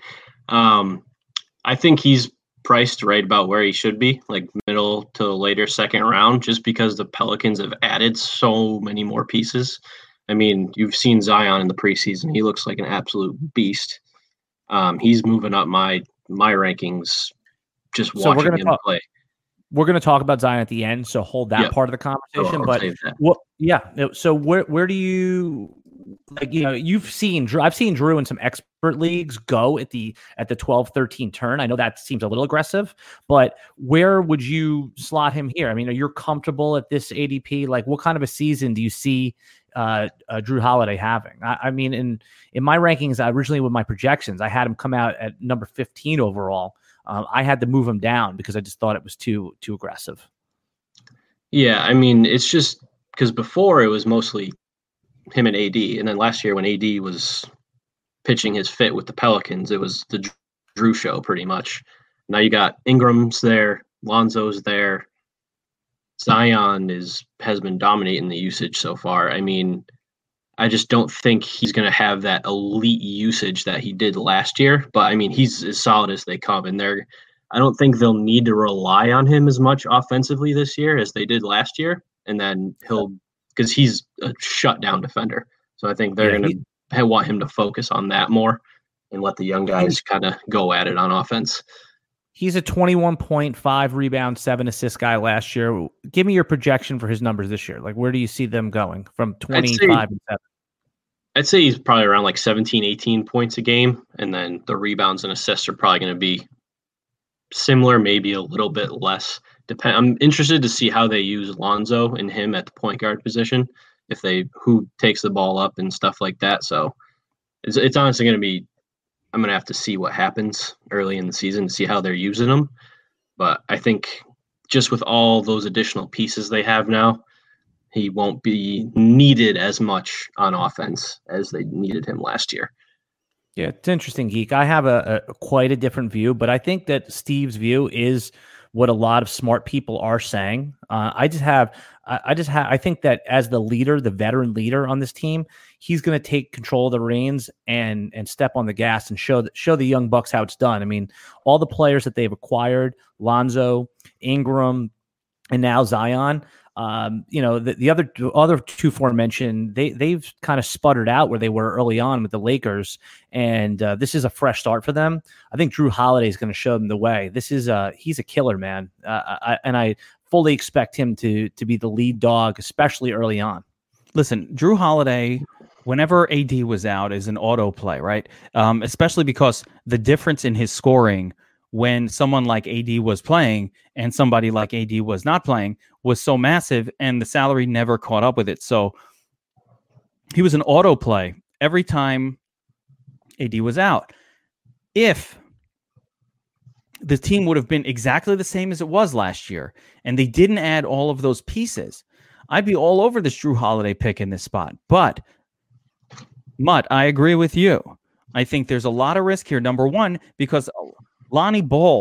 [SPEAKER 4] I think he's priced right about where he should be, like middle to later 2nd round, just because the Pelicans have added so many more pieces. I mean, you've seen Zion in the preseason. He looks like an absolute beast. He's moving up my rankings just watching him play.
[SPEAKER 3] We're going to talk about Zion at the end, so hold that part of the conversation. So where do you you've seen Drew? I've seen Drew in some expert leagues go at the 12-13 turn. I know that seems a little aggressive, but where would you slot him here? I mean, are you comfortable at this ADP? Like, what kind of a season do you see Drew Holiday having? I mean, in my rankings, originally with my projections, I had him come out at number 15 overall. I had to move him down because I just thought it was too aggressive. Yeah,
[SPEAKER 4] I mean, it's just because before it was mostly him and AD, and then last year when AD was pitching his fit with the Pelicans, it was the Drew show pretty much. Now you got Ingram's there, Lonzo's there, Zion has been dominating the usage so far. I mean, I just don't think he's going to have that elite usage that he did last year. But I mean, he's as solid as they come, and I don't think they'll need to rely on him as much offensively this year as they did last year. And then because he's a shutdown defender, so I think they're going to want him to focus on that more and let the young guys kind of go at it on offense.
[SPEAKER 3] He's a 21.5 rebound, 7 assist guy last year. Give me your projection for his numbers this year. Like, where do you see them going from 25 and 7?
[SPEAKER 4] I'd say he's probably around like 17, 18 points a game. And then the rebounds and assists are probably going to be similar, maybe a little bit less. I'm interested to see how they use Lonzo and him at the point guard position, who takes the ball up and stuff like that. So it's honestly going to be, I'm going to have to see what happens early in the season to see how they're using them. But I think just with all those additional pieces they have now, he won't be needed as much on offense as they needed him last year.
[SPEAKER 3] Yeah, it's interesting, Geek. I have a quite a different view, but I think that Steve's view is what a lot of smart people are saying. I think that as the leader, the veteran leader on this team, he's going to take control of the reins and step on the gas and show the young bucks how it's done. I mean, all the players that they've acquired, Lonzo, Ingram, and now Zion. The other two aforementioned, they've kind of sputtered out where they were early on with the Lakers, and this is a fresh start for them. I think Drew Holiday is going to show them the way. He's a killer, man, and I fully expect him to be the lead dog, especially early on.
[SPEAKER 2] Listen, Drew Holiday, whenever AD was out, is an auto play, right? Especially because the difference in his scoring when someone like AD was playing and somebody like AD was not playing was so massive, and the salary never caught up with it. So he was an auto play every time AD was out. If the team would have been exactly the same as it was last year and they didn't add all of those pieces, I'd be all over this Drew Holiday pick in this spot. But, Mutt, I agree with you. I think there's a lot of risk here. Number one, because Lonnie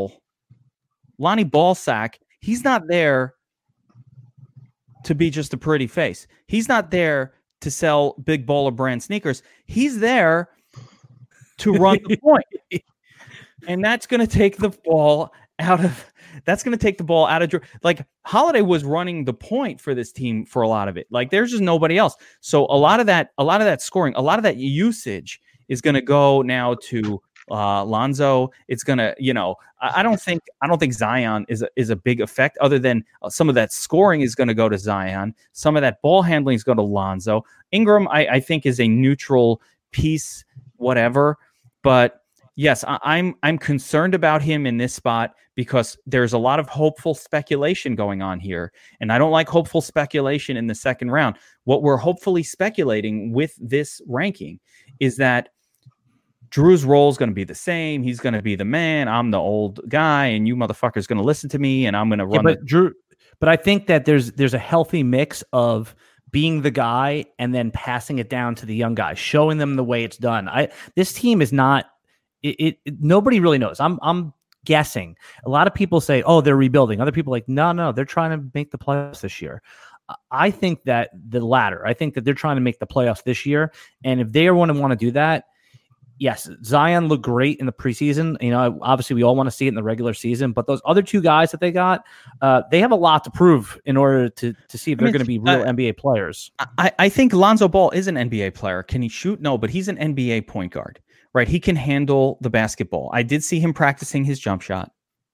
[SPEAKER 2] Ballsack, he's not there to be just a pretty face. He's not there to sell big baller brand sneakers. He's there to run the point. And that's going to take the ball out of Drew. Like, Holiday was running the point for this team for a lot of it. Like, there's just nobody else. So a lot of that scoring, a lot of that usage is going to go now to Lonzo. It's gonna, I don't think Zion is a big effect, other than some of that scoring is going to go to Zion. Some of that ball handling is going to Lonzo. Ingram, I think, is a neutral piece, whatever. But yes, I'm concerned about him in this spot because there's a lot of hopeful speculation going on here, and I don't like hopeful speculation in the second round. What we're hopefully speculating with this ranking is that Drew's role is going to be the same. He's going to be the man. I'm the old guy, and you motherfuckers going to listen to me, and I'm going to run.
[SPEAKER 3] But I think that there's a healthy mix of being the guy and then passing it down to the young guys, showing them the way it's done. This team is not. Nobody really knows. I'm guessing. A lot of people say, "Oh, they're rebuilding." Other people are like, "No, they're trying to make the playoffs this year." I think that the latter. I think that they're trying to make the playoffs this year, and if they want to do that. Yes, Zion looked great in the preseason. Obviously we all want to see it in the regular season, but those other two guys that they got, they have a lot to prove in order to see if they're going to be real NBA players.
[SPEAKER 2] I think Lonzo Ball is an NBA player. Can he shoot? No, but he's an NBA point guard, right? He can handle the basketball. I did see him practicing his jump shot.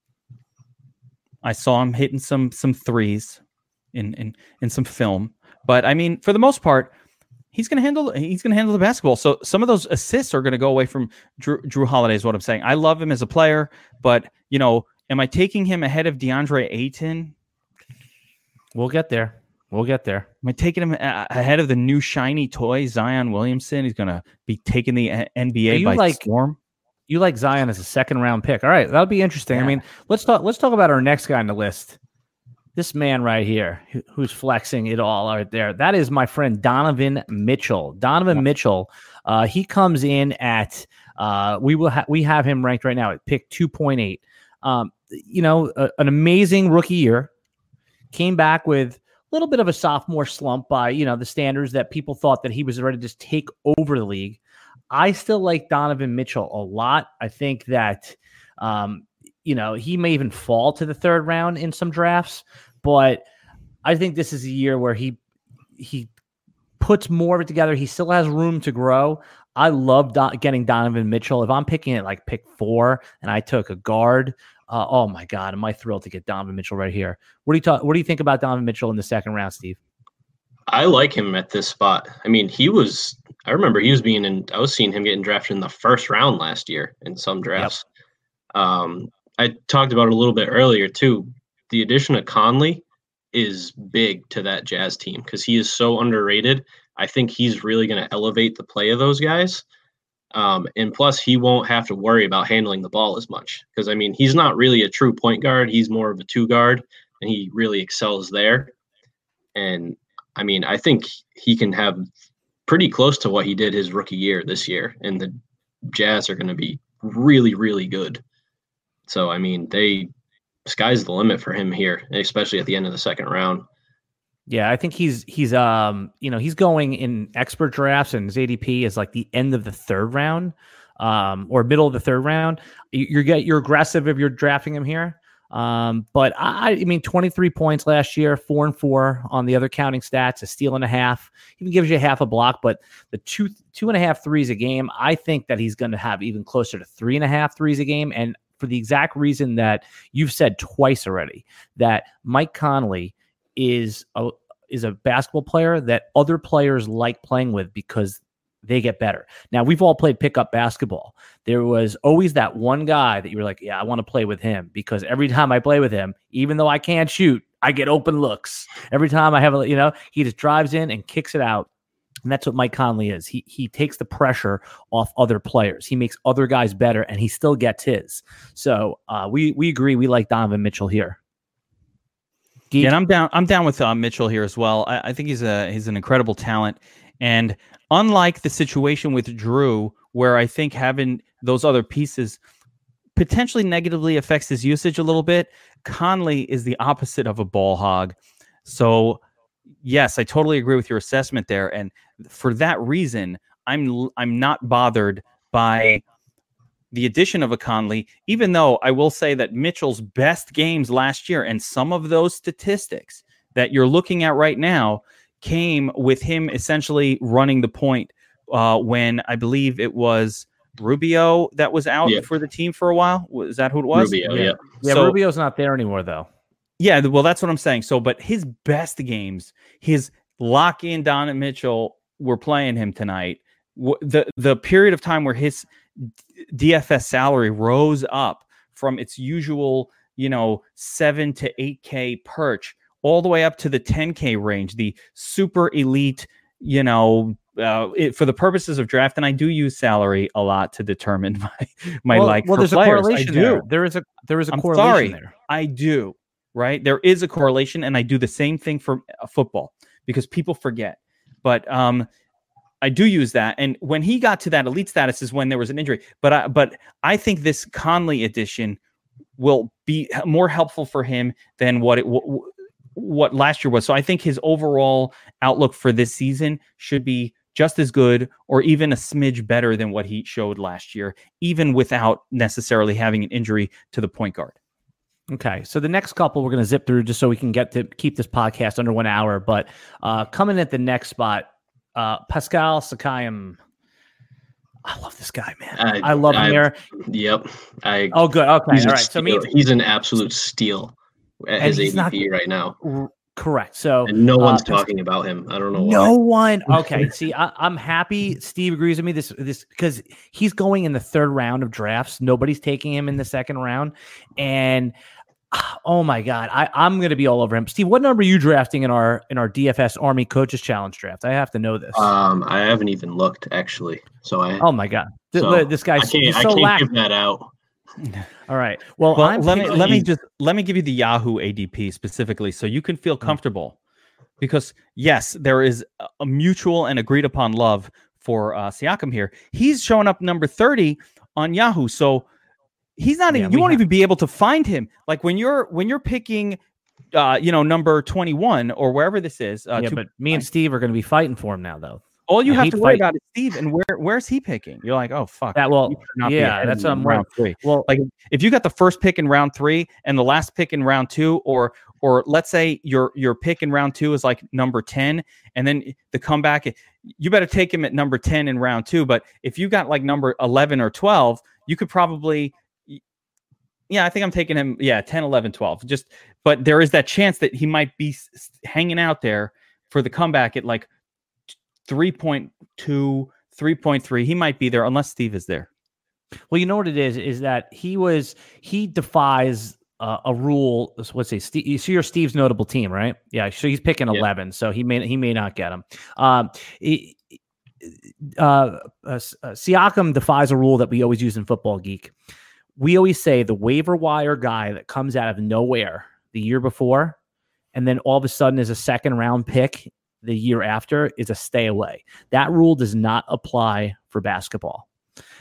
[SPEAKER 2] I saw him hitting some threes in some film, but I mean, for the most part, he's going to handle the basketball. So some of those assists are going to go away from Drew Holiday is what I'm saying. I love him as a player, but am I taking him ahead of DeAndre Ayton?
[SPEAKER 3] We'll get there. Am
[SPEAKER 2] I taking him ahead of the new shiny toy, Zion Williamson? He's going to be taking the NBA by storm.
[SPEAKER 3] You like Zion as a second round pick. All right. That'll be interesting. Yeah. I mean, let's talk about our next guy on the list. This man right here, who's flexing it all right there, that is my friend Donovan Mitchell. Mitchell, he comes in at we have him ranked right now at pick 2.8. An amazing rookie year. Came back with a little bit of a sophomore slump by the standards that people thought that he was ready to just take over the league. I still like Donovan Mitchell a lot. I think that he may even fall to the third round in some drafts, but I think this is a year where he puts more of it together. He still has room to grow. I love getting Donovan Mitchell. If I'm picking it like pick 4 and I took a guard, oh my God, am I thrilled to get Donovan Mitchell right here. What do you think about Donovan Mitchell in the second round, Steve?
[SPEAKER 4] I like him at this spot. I mean, I remember I was seeing him getting drafted in the first round last year in some drafts. Yep. I talked about it a little bit earlier too. The addition of Conley is big to that Jazz team because he is so underrated. I think he's really going to elevate the play of those guys. And plus, he won't have to worry about handling the ball as much because, I mean, he's not really a true point guard. He's more of a 2 guard, and he really excels there. And, I mean, I think he can have pretty close to what he did his rookie year this year, and the Jazz are going to be really, really good. So, I mean, they sky's the limit for him here, especially at the end of the second round.
[SPEAKER 3] Yeah, I think he's going in expert drafts, and his ADP is like the end of the third round, or middle of the third round. You're aggressive if you're drafting him here. But I mean, 23 points last year, 4-4 on the other counting stats, a steal and a half, even gives you half a block, but the 2.5 threes a game, I think that he's going to have even closer to 3.5 threes a game. And for the exact reason that you've said twice already, that Mike Conley is a basketball player that other players like playing with because they get better. Now, we've all played pickup basketball. There was always that one guy that you were like, yeah, I want to play with him, because every time I play with him, even though I can't shoot, I get open looks. Every time I have he just drives in and kicks it out. And that's what Mike Conley is. He takes the pressure off other players. He makes other guys better, and he still gets his. So we agree. We like Donovan Mitchell here.
[SPEAKER 2] Yeah, and I'm down with Mitchell here as well. I think he's an incredible talent, and unlike the situation with Drew, where I think having those other pieces potentially negatively affects his usage a little bit, Conley is the opposite of a ball hog. So yes, I totally agree with your assessment there, and for that reason, I'm not bothered by the addition of a Conley, even though I will say that Mitchell's best games last year, and some of those statistics that you're looking at right now, came with him essentially running the point when I believe it was Rubio that was out for the team for a while. Is that who it was?
[SPEAKER 4] Rubio, yeah.
[SPEAKER 3] Yeah,
[SPEAKER 2] so,
[SPEAKER 3] Rubio's not there anymore, though.
[SPEAKER 2] Yeah, well, that's what I'm saying. So, but his best games, his lock-in Donovan Mitchell, we're playing him tonight. The period of time where his DFS salary rose up from its usual, 7 to 8K perch all the way up to the 10K range, the super elite, for the purposes of draft, and I do use salary a lot to determine my like. Well,
[SPEAKER 3] there's
[SPEAKER 2] players.
[SPEAKER 3] A correlation there. There is a correlation there.
[SPEAKER 2] I do, right? There is a correlation, and I do the same thing for football because people forget. But I do use that, and when he got to that elite status is when there was an injury. But I think this Conley addition will be more helpful for him than what last year was. So I think his overall outlook for this season should be just as good or even a smidge better than what he showed last year, even without necessarily having an injury to the point guard.
[SPEAKER 3] Okay, so the next couple we're going to zip through just so we can get to keep this podcast under 1 hour. But coming at the next spot, Pascal Siakam. I love this guy, man. I love him here.
[SPEAKER 4] Yep.
[SPEAKER 3] Oh, good. Okay, all right. So
[SPEAKER 4] he's an absolute steal at his ADP right now.
[SPEAKER 3] Correct. So
[SPEAKER 4] and no one's talking about him. I don't know why.
[SPEAKER 3] No one. Okay. See, I'm happy Steve agrees with me. This because he's going in the third round of drafts. Nobody's taking him in the second round, and oh my God, I'm going to be all over him. Steve, what number are you drafting in our DFS Army Coaches Challenge draft? I have to know this.
[SPEAKER 4] I haven't even looked actually. So
[SPEAKER 3] oh my God, this guy's
[SPEAKER 4] I can't give that out.
[SPEAKER 3] All right. Well,
[SPEAKER 2] let me give you the Yahoo ADP specifically, so you can feel comfortable, because yes, there is a mutual and agreed upon love for Siakam here. He's showing up number 30 on Yahoo, so he's not. You won't even be able to find him. Like when you're picking, number 21 or wherever this is.
[SPEAKER 3] But me and Steve are going to be fighting for him now, though.
[SPEAKER 2] All you have to worry about is Steve, and where's he picking? You're like, oh fuck.
[SPEAKER 3] That's what I'm
[SPEAKER 2] round 3.
[SPEAKER 3] Well,
[SPEAKER 2] like if you got the first pick in round 3 and the last pick in round 2, or let's say your pick in round 2 is like number 10, and then the comeback, you better take him at number 10 in round 2. But if you got like number 11 or 12, you could probably. Yeah, I think I'm taking him. Yeah, 10, 11, 12. But there is that chance that he might be hanging out there for the comeback at like 3.2, 3.3. He might be there unless Steve is there.
[SPEAKER 3] Well, you know what it is that he defies a rule. Let's say Steve, so you're Steve's notable team, right? Yeah. So he's picking 11, so he may not get him. Siakam defies a rule that we always use in Football Geek. We always say the waiver wire guy that comes out of nowhere the year before, and then all of a sudden is a second round pick the year after, is a stay away. That rule does not apply for basketball.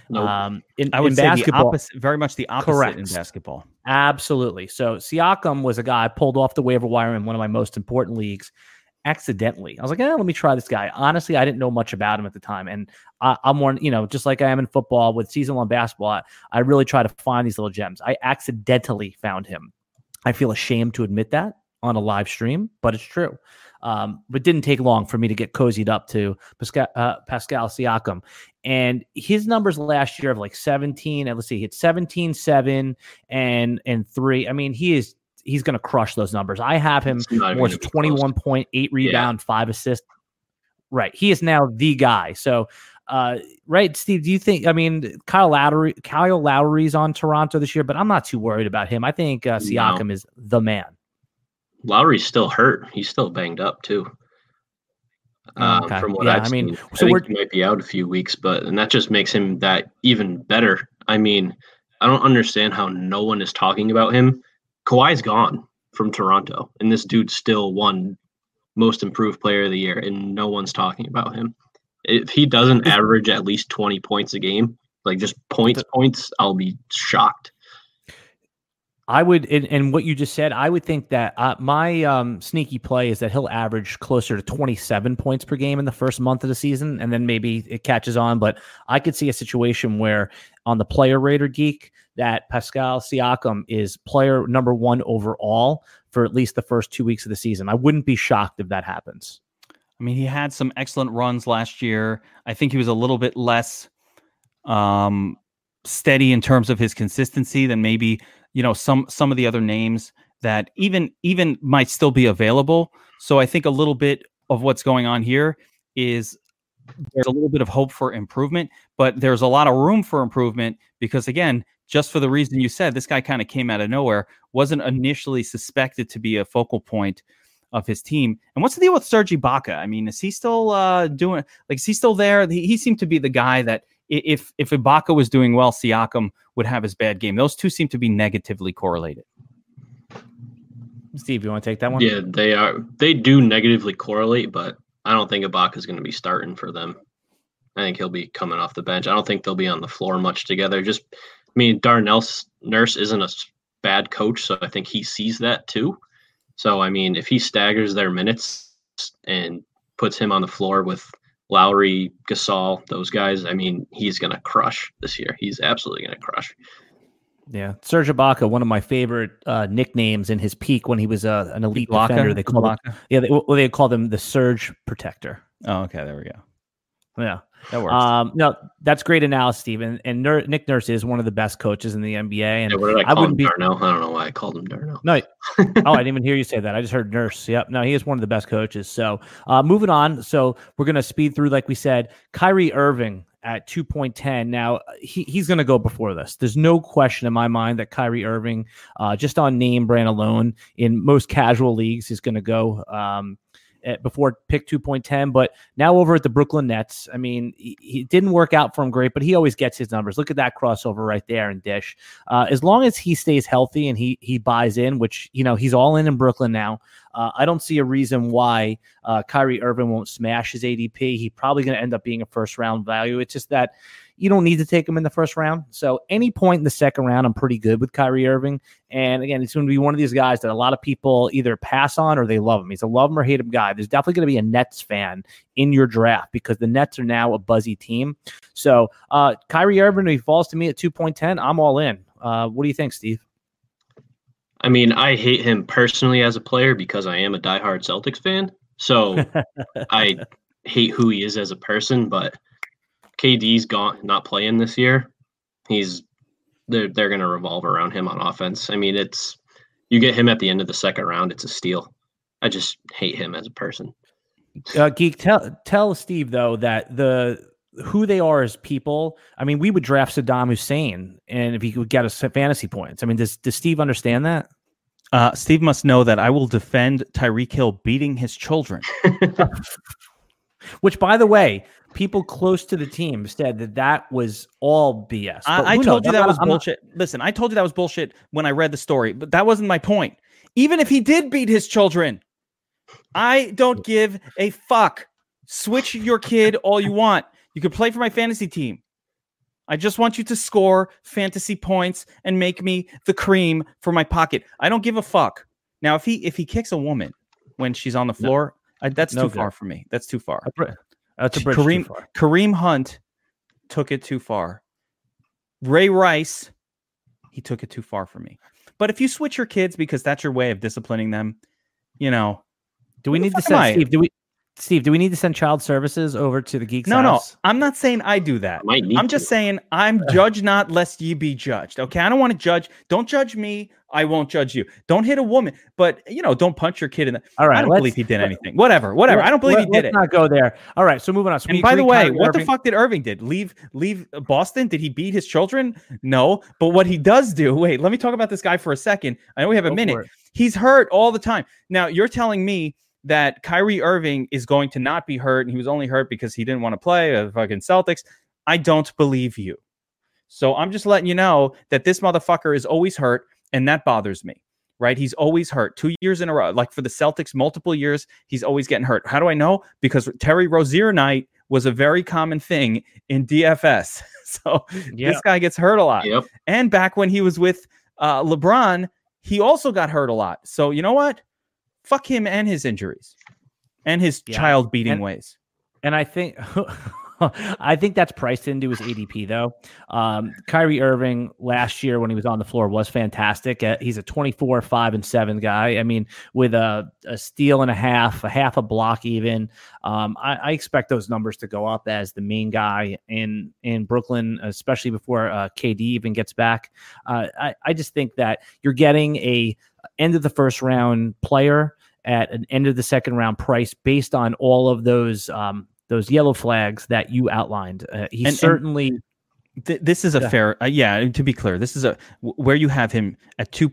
[SPEAKER 4] Nope.
[SPEAKER 2] I would
[SPEAKER 3] in
[SPEAKER 2] say
[SPEAKER 3] basketball,
[SPEAKER 2] the opposite, very much the opposite in
[SPEAKER 3] Correct.
[SPEAKER 2] basketball.
[SPEAKER 3] Absolutely. So Siakam was a guy I pulled off the waiver wire in one of my most important leagues accidentally. I was like, let me try this guy. Honestly, I didn't know much about him at the time. And I'm more, just like I am in football with season-long basketball, I really try to find these little gems. I accidentally found him. I feel ashamed to admit that on a live stream, but it's true. But it didn't take long for me to get cozied up to Pascal Siakam. And his numbers last year of like 17, and let's see, he hit 17, 7, and 3. I mean, he's going to crush those numbers. I have him more 21.8 rebound, 5 assists. Right. He is now the guy. So, right, Steve, do you think, Kyle Lowry's on Toronto this year, but I'm not too worried about him. I think Siakam is the man.
[SPEAKER 4] Lowry's still hurt. He's still banged up too.
[SPEAKER 3] Okay.
[SPEAKER 4] From what I've seen, I think he might be out a few weeks, and that just makes him that even better. I mean, I don't understand how no one is talking about him. Kawhi's gone from Toronto, and this dude still won Most Improved Player of the Year, and no one's talking about him. If he doesn't average at least 20 points a game, like just points, I'll be shocked.
[SPEAKER 3] I would, and what you just said, I would think that my sneaky play is that he'll average closer to 27 points per game in the first month of the season, and then maybe it catches on. But I could see a situation where on the Player Rater Geek that Pascal Siakam is player number 1 overall for at least the first 2 weeks of the season. I wouldn't be shocked if that happens.
[SPEAKER 2] I mean, he had some excellent runs last year. I think he was a little bit less steady in terms of his consistency than maybe some of the other names that even might still be available. So I think a little bit of what's going on here is there's a little bit of hope for improvement, but there's a lot of room for improvement because, again, just for the reason you said, this guy kind of came out of nowhere, wasn't initially suspected to be a focal point of his team. And what's the deal with Serge Ibaka? I mean, is he still is he still there? He seemed to be the guy that if Ibaka was doing well, Siakam would have his bad game. Those two seem to be negatively correlated.
[SPEAKER 3] Steve, you want to take that one?
[SPEAKER 4] Yeah, they are. They do negatively correlate, but I don't think Ibaka is going to be starting for them. I think he'll be coming off the bench. I don't think they'll be on the floor much together. Darnell Nurse isn't a bad coach, so I think he sees that too. So, if he staggers their minutes and puts him on the floor with Lowry, Gasol, those guys, he's going to crush this year. He's absolutely going to crush.
[SPEAKER 3] Yeah. Serge Ibaka, one of my favorite nicknames in his peak when he was an elite defender. They called him, they called him the Surge Protector.
[SPEAKER 2] Oh, okay. There we go.
[SPEAKER 3] Yeah.
[SPEAKER 2] That works.
[SPEAKER 3] No, that's great analysis, Steve. And Nick Nurse is one of the best coaches in the NBA. And
[SPEAKER 4] what did I call him? Darnell? I don't know why I called him Darnell.
[SPEAKER 3] No, I didn't even hear you say that. I just heard Nurse. Yep. No, he is one of the best coaches. So moving on. So we're going to speed through, like we said, Kyrie Irving at 2.10. Now, he's going to go before this. There's no question in my mind that Kyrie Irving, just on name brand alone, in most casual leagues, is going to go before pick 2.10, but now over at the Brooklyn Nets, he didn't work out for him great, but he always gets his numbers. Look at that crossover right there in Dish. As long as he stays healthy and he buys in, which, he's all in Brooklyn now, I don't see a reason why Kyrie Irving won't smash his ADP. He's probably going to end up being a first-round value. It's just that you don't need to take him in the first round. So any point in the second round, I'm pretty good with Kyrie Irving. And again, it's going to be one of these guys that a lot of people either pass on or they love him. He's a love him or hate him guy. There's definitely going to be a Nets fan in your draft because the Nets are now a buzzy team. So Kyrie Irving, if he falls to me at 2.10, I'm all in. What do you think, Steve?
[SPEAKER 4] I hate him personally as a player because I am a diehard Celtics fan. So I hate who he is as a person, but KD's not playing this year. They're going to revolve around him on offense. You get him at the end of the second round, it's a steal. I just hate him as a person.
[SPEAKER 3] Geek, tell Steve though that who they are as people. We would draft Saddam Hussein, and if he could get us fantasy points. Does Steve understand that?
[SPEAKER 2] Steve must know that I will defend Tyreek Hill beating his children.
[SPEAKER 3] Which, by the way, people close to the team said that was all BS.
[SPEAKER 2] I told you that was bullshit. Listen, I told you that was bullshit when I read the story, but that wasn't my point. Even if he did beat his children, I don't give a fuck. Switch your kid all you want. You can play for my fantasy team. I just want you to score fantasy points and make me the cream for my pocket. I don't give a fuck. Now, if he kicks a woman when she's on the floor, that's too far for me. That's too far.
[SPEAKER 3] That's a bridge too far.
[SPEAKER 2] Kareem Hunt took it too far. Ray Rice, he took it too far for me. But if you switch your kids because that's your way of disciplining them,
[SPEAKER 3] do we need to send Steve, do we need to send child services over to the Geeks house?
[SPEAKER 2] No, I'm not saying I do that. I'm just saying I'm judge not lest ye be judged. Okay, I don't want to judge. Don't judge me. I won't judge you. Don't hit a woman, but don't punch your kid in the.
[SPEAKER 3] All right,
[SPEAKER 2] I don't believe he did anything. Whatever. I don't believe he did it.
[SPEAKER 3] Let's not go there. All right, so moving on. So
[SPEAKER 2] and by the way, what the fuck did Irving did? Leave Boston? Did he beat his children? No, but what he does do. Wait, let me talk about this guy for a second. I know we have a minute. He's hurt all the time. Now you're telling me that Kyrie Irving is going to not be hurt, and he was only hurt because he didn't want to play the fucking Celtics. I don't believe you. So I'm just letting you know that this motherfucker is always hurt, and that bothers me, right? He's always hurt 2 years in a row. Like for the Celtics, multiple years, he's always getting hurt. How do I know? Because Terry Rozier night was a very common thing in DFS. So this guy gets hurt a lot.
[SPEAKER 4] Yep.
[SPEAKER 2] And back when he was with LeBron, he also got hurt a lot. So you know what? Fuck him and his injuries and his child beating ways.
[SPEAKER 3] And I think that's priced into his ADP though. Kyrie Irving last year when he was on the floor was fantastic. He's a 24, 5, and 7 guy. I mean, with a steal and a half a block even. I expect those numbers to go up as the main guy in Brooklyn, especially before KD even gets back. I just think that you're getting a end of the first round player at an end of the second round price based on all of those yellow flags that you outlined.
[SPEAKER 2] This is a fair, to be clear, this is where you have him at that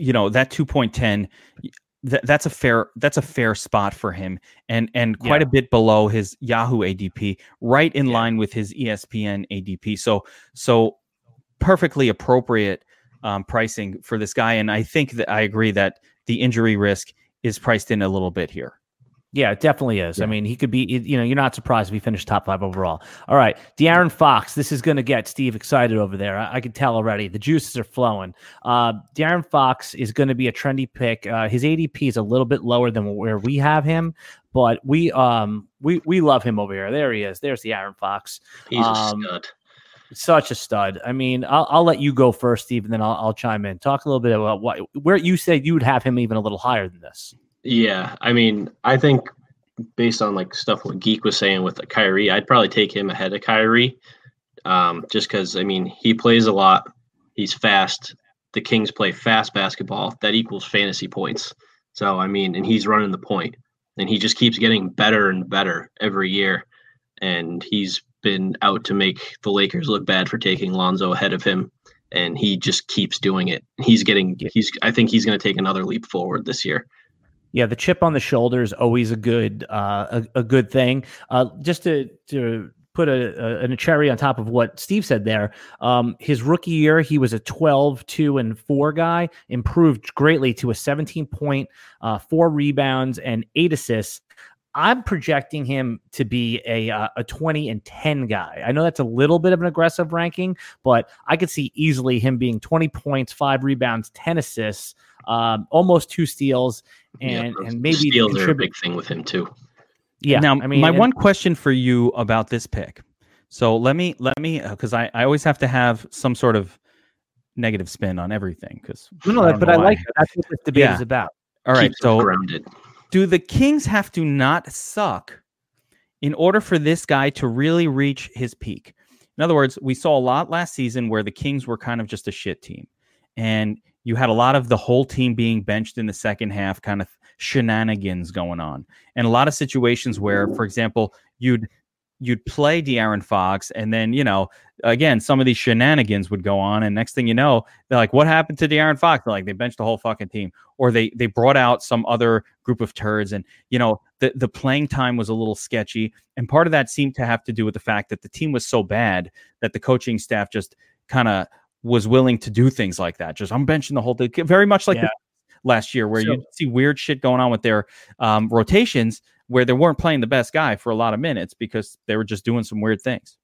[SPEAKER 2] 2.10. That's a fair spot for him and quite a bit below his Yahoo ADP, right in line with his ESPN ADP. So perfectly appropriate pricing for this guy. And I think that I agree that the injury risk is priced in a little bit here.
[SPEAKER 3] Yeah, it definitely is. Yeah. I mean, he could be, you're not surprised if he finished top 5 overall. All right. De'Aaron Fox, this is going to get Steve excited over there. I can tell already. The juices are flowing. De'Aaron Fox is going to be a trendy pick. His ADP is a little bit lower than where we have him, but we love him over here. There he is. There's De'Aaron Fox.
[SPEAKER 4] He's a stud.
[SPEAKER 3] Such a stud. I mean, I'll let you go first, Steve, and then I'll chime in. Talk a little bit about where you said you would have him even a little higher than this.
[SPEAKER 4] Yeah, I mean, I think based on like stuff what Geek was saying with Kyrie, I'd probably take him ahead of Kyrie, just because I mean he plays a lot, he's fast. The Kings play fast basketball that equals fantasy points. So I mean, and he's running the point, and he just keeps getting better and better every year, and he's been out to make the Lakers look bad for taking Lonzo ahead of him, and he just keeps doing it. I think he's going to take another leap forward this year.
[SPEAKER 3] Yeah, the chip on the shoulder is always a good thing. Just to put a cherry on top of what Steve said there, his rookie year, he was a 12, 2, and 4 guy, improved greatly to a 17-point, 4 rebounds, and 8 assists. I'm projecting him to be a 20 and 10 guy. I know that's a little bit of an aggressive ranking, but I could see easily him being 20 points, 5 rebounds, 10 assists, almost 2 steals, and maybe
[SPEAKER 4] steals are a big thing with him too.
[SPEAKER 2] Yeah. Now, I mean, my one question for you about this pick. So let me, because I always have to have some sort of negative spin on everything. Because
[SPEAKER 3] I like that. That's what this debate is about.
[SPEAKER 2] All right. So
[SPEAKER 4] grounded.
[SPEAKER 2] Do the Kings have to not suck in order for this guy to really reach his peak? In other words, we saw a lot last season where the Kings were kind of just a shit team. And you had a lot of the whole team being benched in the second half, kind of shenanigans going on. And a lot of situations where, for example, you'd play De'Aaron Fox, and then, again, some of these shenanigans would go on, and next thing you know, they're like, what happened to De'Aaron Fox? They're like, they benched the whole fucking team. Or they brought out some other group of turds, and, the playing time was a little sketchy. And part of that seemed to have to do with the fact that the team was so bad that the coaching staff just kind of was willing to do things like that. Just, I'm benching the whole thing. Very much like last year, where you see weird shit going on with their rotations, where they weren't playing the best guy for a lot of minutes because they were just doing some weird things.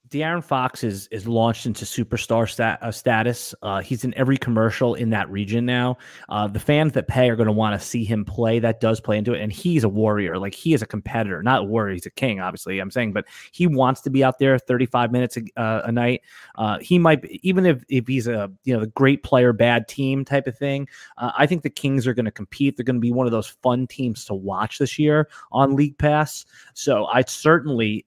[SPEAKER 3] De'Aaron Fox is launched into superstar status. He's in every commercial in that region now. The fans that pay are going to want to see him play. That does play into it. And he's a warrior. Like, he is a competitor, not a warrior. He's a king, obviously, I'm saying, but he wants to be out there 35 minutes a night. He might, even if he's a, the great player, bad team type of thing. I think the Kings are going to compete. They're going to be one of those fun teams to watch this year on League Pass. So I'd certainly,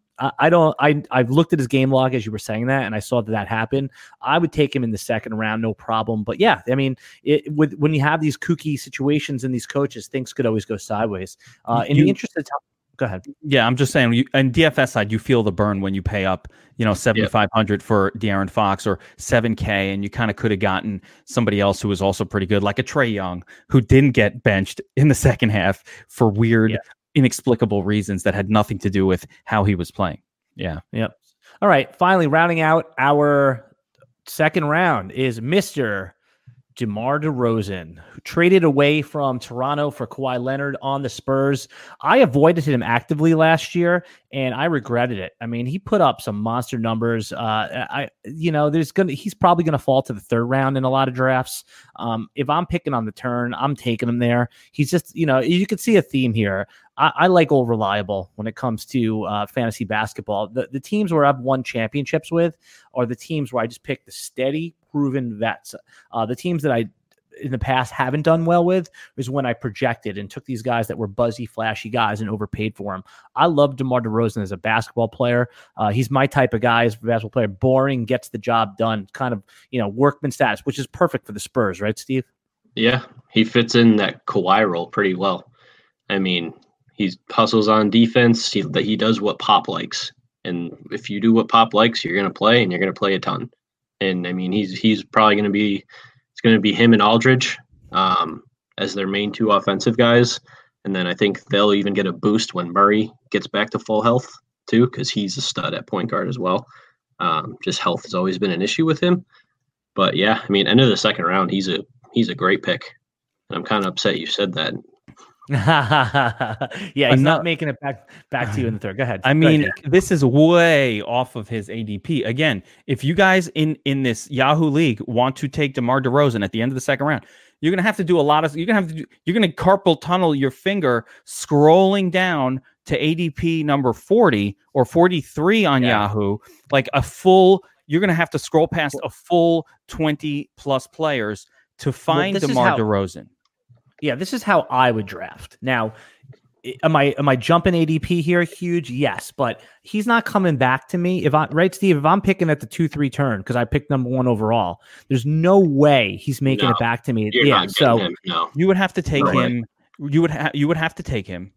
[SPEAKER 3] I've looked at his game log as you were saying that, and I saw that happened. I would take him in the second round, no problem. But yeah, I mean, when you have these kooky situations and these coaches, things could always go sideways. In the interest of time, go ahead.
[SPEAKER 2] Yeah, I'm just saying, on DFS side, you feel the burn when you pay up, $7,500 for De'Aaron Fox or $7K, and you kind of could have gotten somebody else who was also pretty good, like a Trae Young, who didn't get benched in the second half for weird, inexplicable reasons that had nothing to do with how he was playing. Yeah.
[SPEAKER 3] Yep. All right. Finally, rounding out our second round is Mr. DeMar DeRozan, who traded away from Toronto for Kawhi Leonard on the Spurs. I avoided him actively last year, and I regretted it. I mean, he put up some monster numbers. He's probably gonna fall to the third round in a lot of drafts. If I'm picking on the turn, I'm taking him there. He's just, you can see a theme here. I like old reliable when it comes to fantasy basketball. The teams where I've won championships with are the teams where I just pick the steady, proven vets. The teams that I in the past haven't done well with is when I projected and took these guys that were buzzy, flashy guys and overpaid for them. I love DeMar DeRozan as a basketball player. He's my type of guy as a basketball player. Boring, gets the job done, kind of, workman status, which is perfect for the Spurs, right, Steve?
[SPEAKER 4] Yeah, he fits in that Kawhi role pretty well. I mean, he hustles on defense. He does what Pop likes. And if you do what Pop likes, you're going to play, and you're going to play a ton. And, I mean, he's probably going to be – it's going to be him and Aldridge as their main two offensive guys. And then I think they'll even get a boost when Murray gets back to full health too, because he's a stud at point guard as well. Just health has always been an issue with him. But, yeah, I mean, end of the second round, he's a great pick. And I'm kind of upset you said that.
[SPEAKER 3] Yeah, he's not making it back to you in the third. Go ahead.
[SPEAKER 2] I mean, this is way off of his ADP. Again, if you guys in this Yahoo League want to take DeMar DeRozan at the end of the second round, you're gonna have to do a lot of. You're gonna carpal tunnel your finger scrolling down to ADP number 40 or 43 on Yahoo, like a full. You're gonna have to scroll past a full 20 plus players to find DeMar DeRozan.
[SPEAKER 3] Yeah, this is how I would draft. Now, am I jumping ADP here? Huge, yes, but he's not coming back to me. Steve? If I'm picking at the 2-3 turn because I picked number 1 overall, there's no way he's making it back to me.
[SPEAKER 2] You would have to take him. You would have to take him.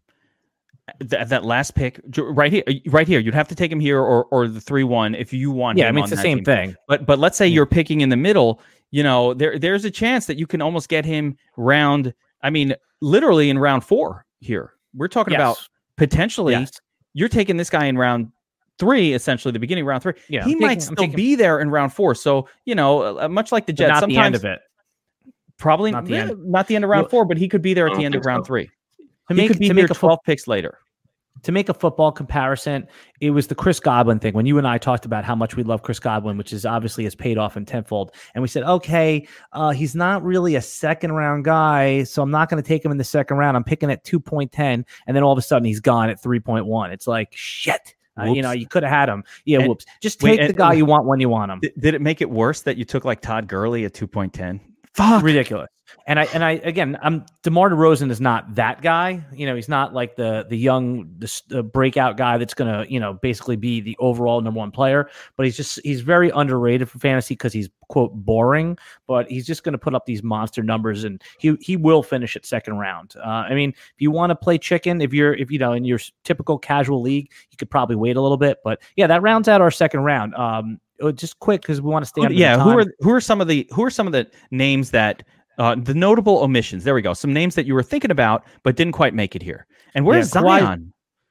[SPEAKER 2] That last pick right here. You'd have to take him here or the 3-1 if you want.
[SPEAKER 3] Yeah, I mean it's the same thing.
[SPEAKER 2] But let's say you're picking in the middle. There's a chance that you can almost get him round. I mean, literally in round 4 here. We're talking about potentially you're taking this guy in round 3, essentially the beginning of round 3. Yeah, he might still be there in round 4. So, much like the Jets,
[SPEAKER 3] not
[SPEAKER 2] sometimes
[SPEAKER 3] the end of it.
[SPEAKER 2] Probably not the end of round 4, but he could be there at the end of round 3. He could be here 12 picks later.
[SPEAKER 3] To make a football comparison, it was the Chris Godwin thing. When you and I talked about how much we love Chris Godwin, which is obviously has paid off in tenfold. And we said, okay, he's not really a second round guy, so I'm not going to take him in the second round. I'm picking at 2.10. And then all of a sudden he's gone at 3.1. It's like, shit. You could have had him. Yeah, whoops. Just take the guy you want when you want him.
[SPEAKER 2] Did it make it worse that you took like Todd Gurley at 2.10?
[SPEAKER 3] Fuck. Ridiculous. And I again, DeMar DeRozan is not that guy. He's not like the young breakout guy that's going to, basically be the overall number 1 player, but he's very underrated for fantasy because he's quote boring, but he's just going to put up these monster numbers and he will finish at second round. I mean, if you want to play chicken, if in your typical casual league, you could probably wait a little bit, but yeah, that rounds out our second round. Just quick, because we want to stay on.
[SPEAKER 2] Yeah. Who are some of the names that, the notable omissions? There we go. Some names that you were thinking about but didn't quite make it here. And where's Zion?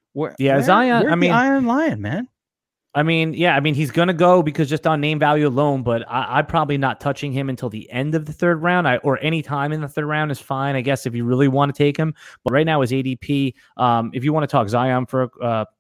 [SPEAKER 3] Zion.
[SPEAKER 2] Where's the Iron Lion, man?
[SPEAKER 3] I mean, he's going to go because just on name value alone, but I'm probably not touching him until the end of the third round or any time in the third round is fine, I guess, if you really want to take him. But right now his ADP, if you want to talk Zion for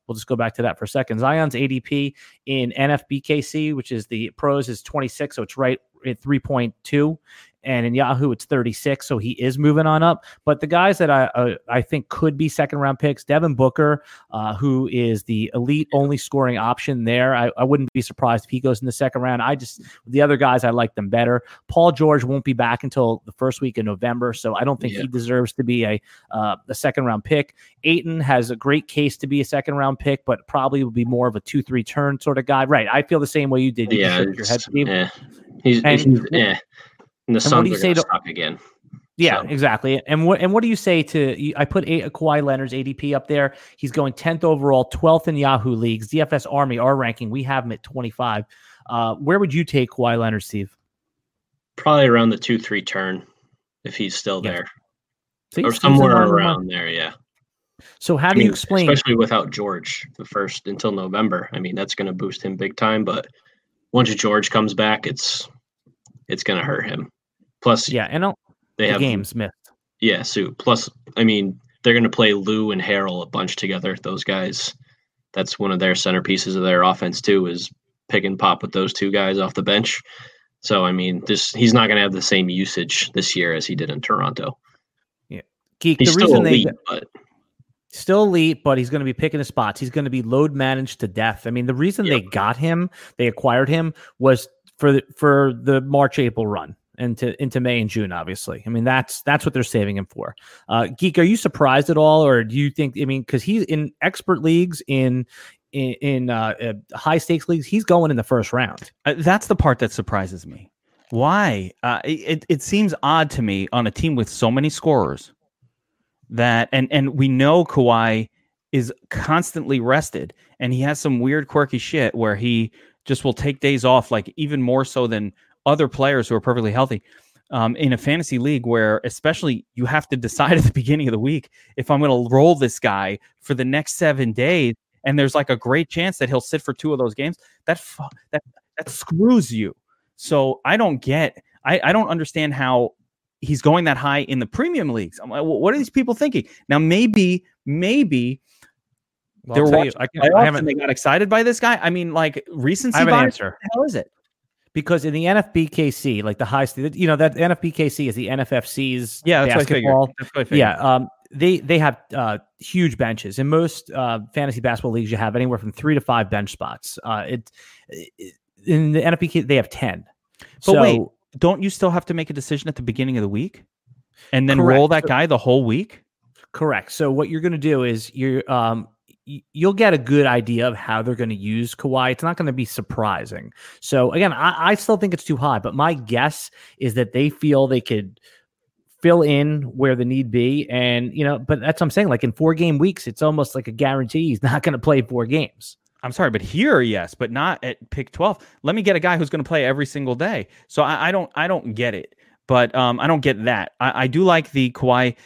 [SPEAKER 3] we'll just go back to that for a second. Zion's ADP in NFBKC, which is the pros, is 26, so it's right at 3.2. And in Yahoo, it's 36, so he is moving on up. But the guys that I think could be second-round picks, Devin Booker, who is the elite only scoring option there. I wouldn't be surprised if he goes in the second round. The other guys, I like them better. Paul George won't be back until the first week in November, so I don't think he deserves to be a second-round pick. Ayton has a great case to be a second-round pick, but probably will be more of a 2-3 turn sort of guy. Right, I feel the same way you did. You shook your head, Steve.
[SPEAKER 4] He's And the Suns are going to suck again.
[SPEAKER 3] Yeah, so. Exactly. And what do you say to? I put Kawhi Leonard's ADP up there. He's going 10th overall, 12th in Yahoo leagues. DFS Army, our ranking, we have him at 25. Where would you take Kawhi Leonard, Steve?
[SPEAKER 4] Probably around the 2-3 turn, if he's still there, or somewhere around there. Yeah.
[SPEAKER 3] So how do you explain,
[SPEAKER 4] especially without George, the first until November? I mean, that's going to boost him big time. But once George comes back, it's going to hurt him. Plus,
[SPEAKER 3] and they have games missed.
[SPEAKER 4] Yeah, so plus, I mean, they're going to play Lou and Harrell a bunch together. Those guys, that's one of their centerpieces of their offense too, is pick and pop with those two guys off the bench. So, I mean, he's not going to have the same usage this year as he did in Toronto.
[SPEAKER 3] Yeah, Geek.
[SPEAKER 4] He's still elite, but
[SPEAKER 3] still elite, but he's going to be picking his spots. He's going to be load managed to death. I mean, the reason they acquired him was for the March-April run into May and June, obviously. I mean, that's what they're saving him for. Geek, are you surprised at all, or do you think? I mean, because he's in expert leagues, in high stakes leagues, he's going in the first round.
[SPEAKER 2] That's the part that surprises me. Why? It seems odd to me on a team with so many scorers that, and we know Kawhi is constantly rested, and he has some weird quirky shit where he just will take days off, like even more so than other players who are perfectly healthy, in a fantasy league where especially you have to decide at the beginning of the week if I'm going to roll this guy for the next 7 days, and there's like a great chance that he'll sit for 2 of those games. That screws you. So I don't understand how he's going that high in the premium leagues. I'm like, what are these people thinking? Now maybe they got excited by this guy. I mean, like recency bias. What the hell is it?
[SPEAKER 3] Because in the NFBKC, like the high, that NFBKC is the NFFC's basketball.
[SPEAKER 2] That's what I figured.
[SPEAKER 3] Yeah, they have huge benches. In most fantasy basketball leagues, you have anywhere from 3 to 5 bench spots. In the NFBK, they have 10.
[SPEAKER 2] But wait, don't you still have to make a decision at the beginning of the week, and then roll that guy the whole week?
[SPEAKER 3] Correct. So what you're going to do is you'll get a good idea of how they're going to use Kawhi. It's not going to be surprising. So again, I still think it's too high, but my guess is that they feel they could fill in where the need be. And, but that's what I'm saying. Like in 4-game weeks, it's almost like a guarantee he's not going to play 4 games.
[SPEAKER 2] I'm sorry, but here, yes, but not at pick 12. Let me get a guy who's going to play every single day. So I don't get it, but I don't get that. I do like the Kawhi,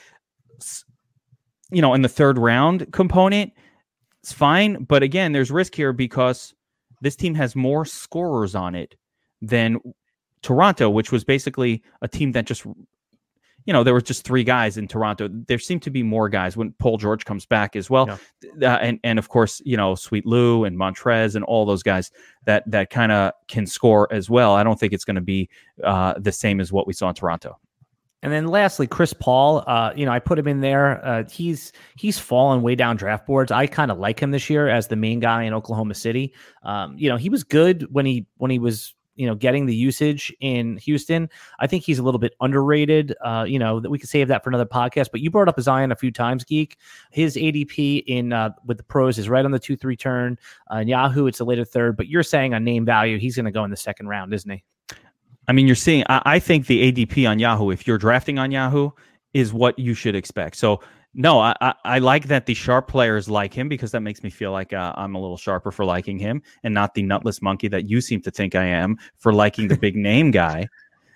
[SPEAKER 2] in the 3rd round component. It's fine, but again, there's risk here because this team has more scorers on it than Toronto, which was basically a team that just, there were just 3 guys in Toronto. There seem to be more guys when Paul George comes back as well. Yeah. And of course, Sweet Lou and Montrez and all those guys that kind of can score as well. I don't think it's going to be the same as what we saw in Toronto.
[SPEAKER 3] And then lastly, Chris Paul, I put him in there. He's fallen way down draft boards. I kind of like him this year as the main guy in Oklahoma City. He was good when he was, getting the usage in Houston. I think he's a little bit underrated. That we could save that for another podcast. But you brought up Zion a few times, Geek. His ADP in with the pros is right on the 2-3 turn. In Yahoo, it's a later 3rd. But you're saying on name value, he's going to go in the 2nd round, isn't he?
[SPEAKER 2] I mean, you're seeing, I think the ADP on Yahoo, if you're drafting on Yahoo, is what you should expect. So, no, I like that the sharp players like him because that makes me feel like I'm a little sharper for liking him and not the nutless monkey that you seem to think I am for liking the big name guy.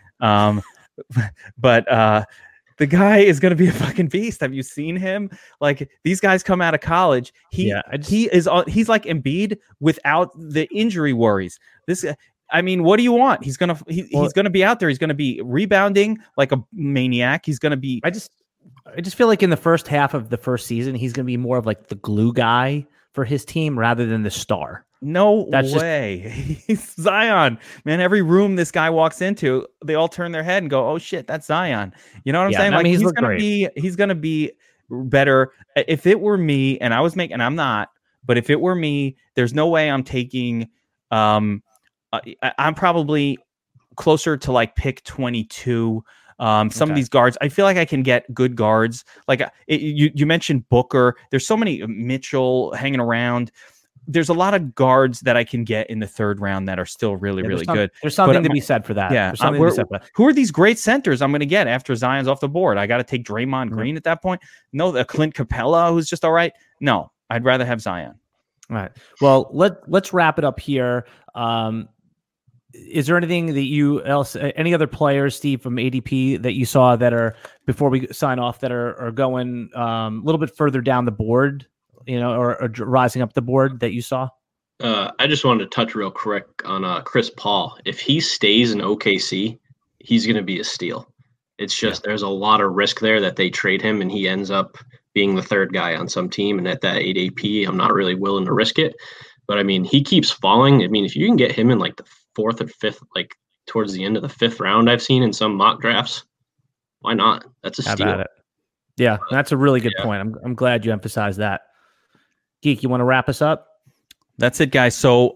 [SPEAKER 2] But the guy is going to be a fucking beast. Have you seen him? Like, these guys come out of college. He's like Embiid without the injury worries. I mean, what do you want? He's gonna be out there. He's gonna be rebounding like a maniac. He's gonna be.
[SPEAKER 3] I just feel like in the first half of the first season, he's gonna be more of like the glue guy for his team rather than the star.
[SPEAKER 2] No way. He's Zion, man. Every room this guy walks into, they all turn their head and go, "Oh shit, that's Zion." You know what I'm saying? Like he's gonna be better. If it were me, and I'm not, but if it were me, there's no way I'm taking. I'm probably closer to like pick 22. Some of these guards, I feel like I can get good guards. Like you mentioned Booker. There's so many Mitchell hanging around. There's a lot of guards that I can get in the third round that are still really good.
[SPEAKER 3] There's something to be said for that.
[SPEAKER 2] Yeah. Who are these great centers I'm going to get after Zion's off the board? I got to take Draymond Green at that point. No, the Clint Capella, who's just all right. No, I'd rather have Zion.
[SPEAKER 3] All right. Well, let's wrap it up here. Is there anything that any other players, Steve, from ADP that you saw that are, before we sign off, that are going a little bit further down the board, or rising up the board that you saw?
[SPEAKER 4] I just wanted to touch real quick on Chris Paul. If he stays in OKC, he's going to be a steal. It's just there's a lot of risk there that they trade him and he ends up being the third guy on some team. And at that 8 AP, I'm not really willing to risk it. But, I mean, he keeps falling. I mean, if you can get him in like the 4th or 5th, like towards the end of the 5th round, I've seen in some mock drafts, why not? That's a steal.
[SPEAKER 3] How about it? Yeah, that's a really good point. I'm glad you emphasized that. Geek, you want to wrap us up?
[SPEAKER 2] That's it, guys. So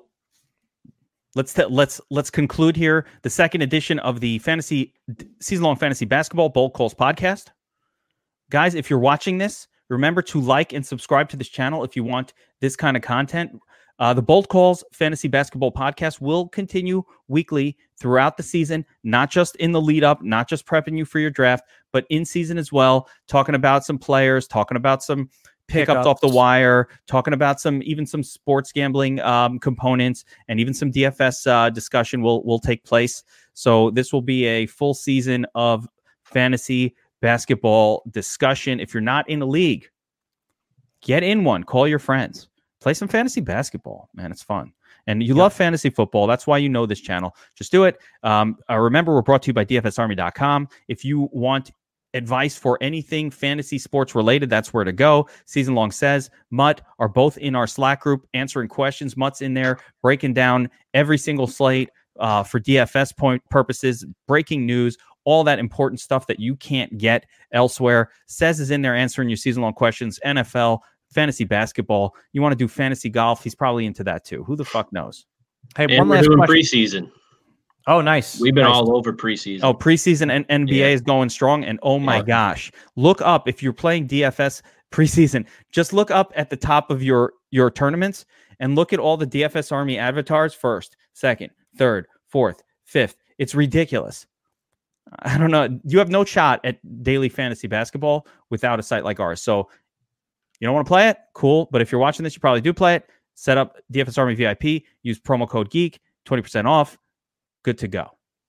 [SPEAKER 2] let's conclude here the second edition of the season-long fantasy basketball Bold Calls podcast. Guys, if you're watching this, remember to like and subscribe to this channel if you want this kind of content. The Bold Calls Fantasy Basketball Podcast will continue weekly throughout the season, not just in the lead up, not just prepping you for your draft, but in season as well, talking about some players, talking about some pickups off the wire, talking about even some sports gambling components, and even some DFS discussion will take place. So this will be a full season of fantasy basketball discussion. If you're not in a league, get in one, call your friends. Play some fantasy basketball, man. It's fun. And you love fantasy football. That's why you know this channel. Just do it. Remember, we're brought to you by DFSArmy.com. If you want advice for anything fantasy sports related, that's where to go. Season Long Says, Mutt are both in our Slack group answering questions. Mutt's in there breaking down every single slate for DFS point purposes, breaking news, all that important stuff that you can't get elsewhere. Says is in there answering your season long questions, NFL, fantasy basketball. You want to do fantasy golf? He's probably into that too. Who the fuck knows?
[SPEAKER 3] Hey,
[SPEAKER 4] and
[SPEAKER 3] one
[SPEAKER 4] we're
[SPEAKER 3] last
[SPEAKER 4] doing
[SPEAKER 3] question.
[SPEAKER 4] Preseason.
[SPEAKER 3] Oh, nice.
[SPEAKER 4] We've been all over preseason.
[SPEAKER 2] Oh, preseason and NBA is going strong. And oh my gosh, look up if you're playing DFS preseason. Just look up at the top of your tournaments and look at all the DFS Army avatars. 1st, 2nd, 3rd, 4th, 5th. It's ridiculous. I don't know. You have no shot at daily fantasy basketball without a site like ours. So you don't want to play it? Cool. But if you're watching this, you probably do play it. Set up DFS Army VIP. Use promo code GEEK, 20% off. Good to go.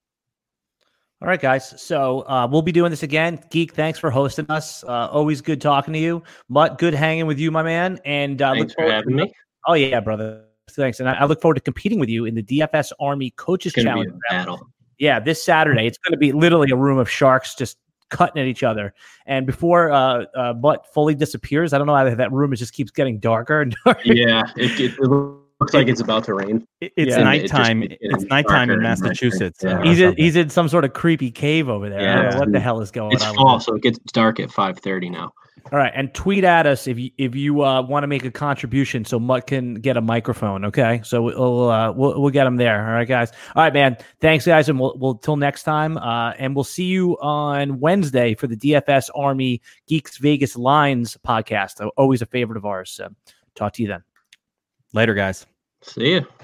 [SPEAKER 3] All right, guys. So we'll be doing this again. Geek, thanks for hosting us. Always good talking to you. Mutt, good hanging with you, my man. And
[SPEAKER 4] thanks for having me.
[SPEAKER 3] Oh, yeah, brother. Thanks. And I look forward to competing with you in the DFS Army Coaches Challenge.
[SPEAKER 4] Battle.
[SPEAKER 3] Yeah, this Saturday. It's going to be literally a room of sharks just cutting at each other. And before Mutt fully disappears, I don't know how that room just keeps getting darker and darker.
[SPEAKER 4] Yeah, it looks like it's about to rain.
[SPEAKER 2] It's nighttime. It's nighttime in Massachusetts.
[SPEAKER 3] He's in some sort of creepy cave over there. I don't know what the hell is going on.
[SPEAKER 4] It's fall, so it gets dark at 5:30 now.
[SPEAKER 3] All right, and tweet at us if you want to make a contribution so Mutt can get a microphone. Okay, so we'll get him there. All right, guys. All right, man. Thanks, guys, and we'll till next time. And we'll see you on Wednesday for the DFS Army Geeks Vegas Lines podcast. Always a favorite of ours. So talk to you then.
[SPEAKER 2] Later, guys.
[SPEAKER 4] See ya.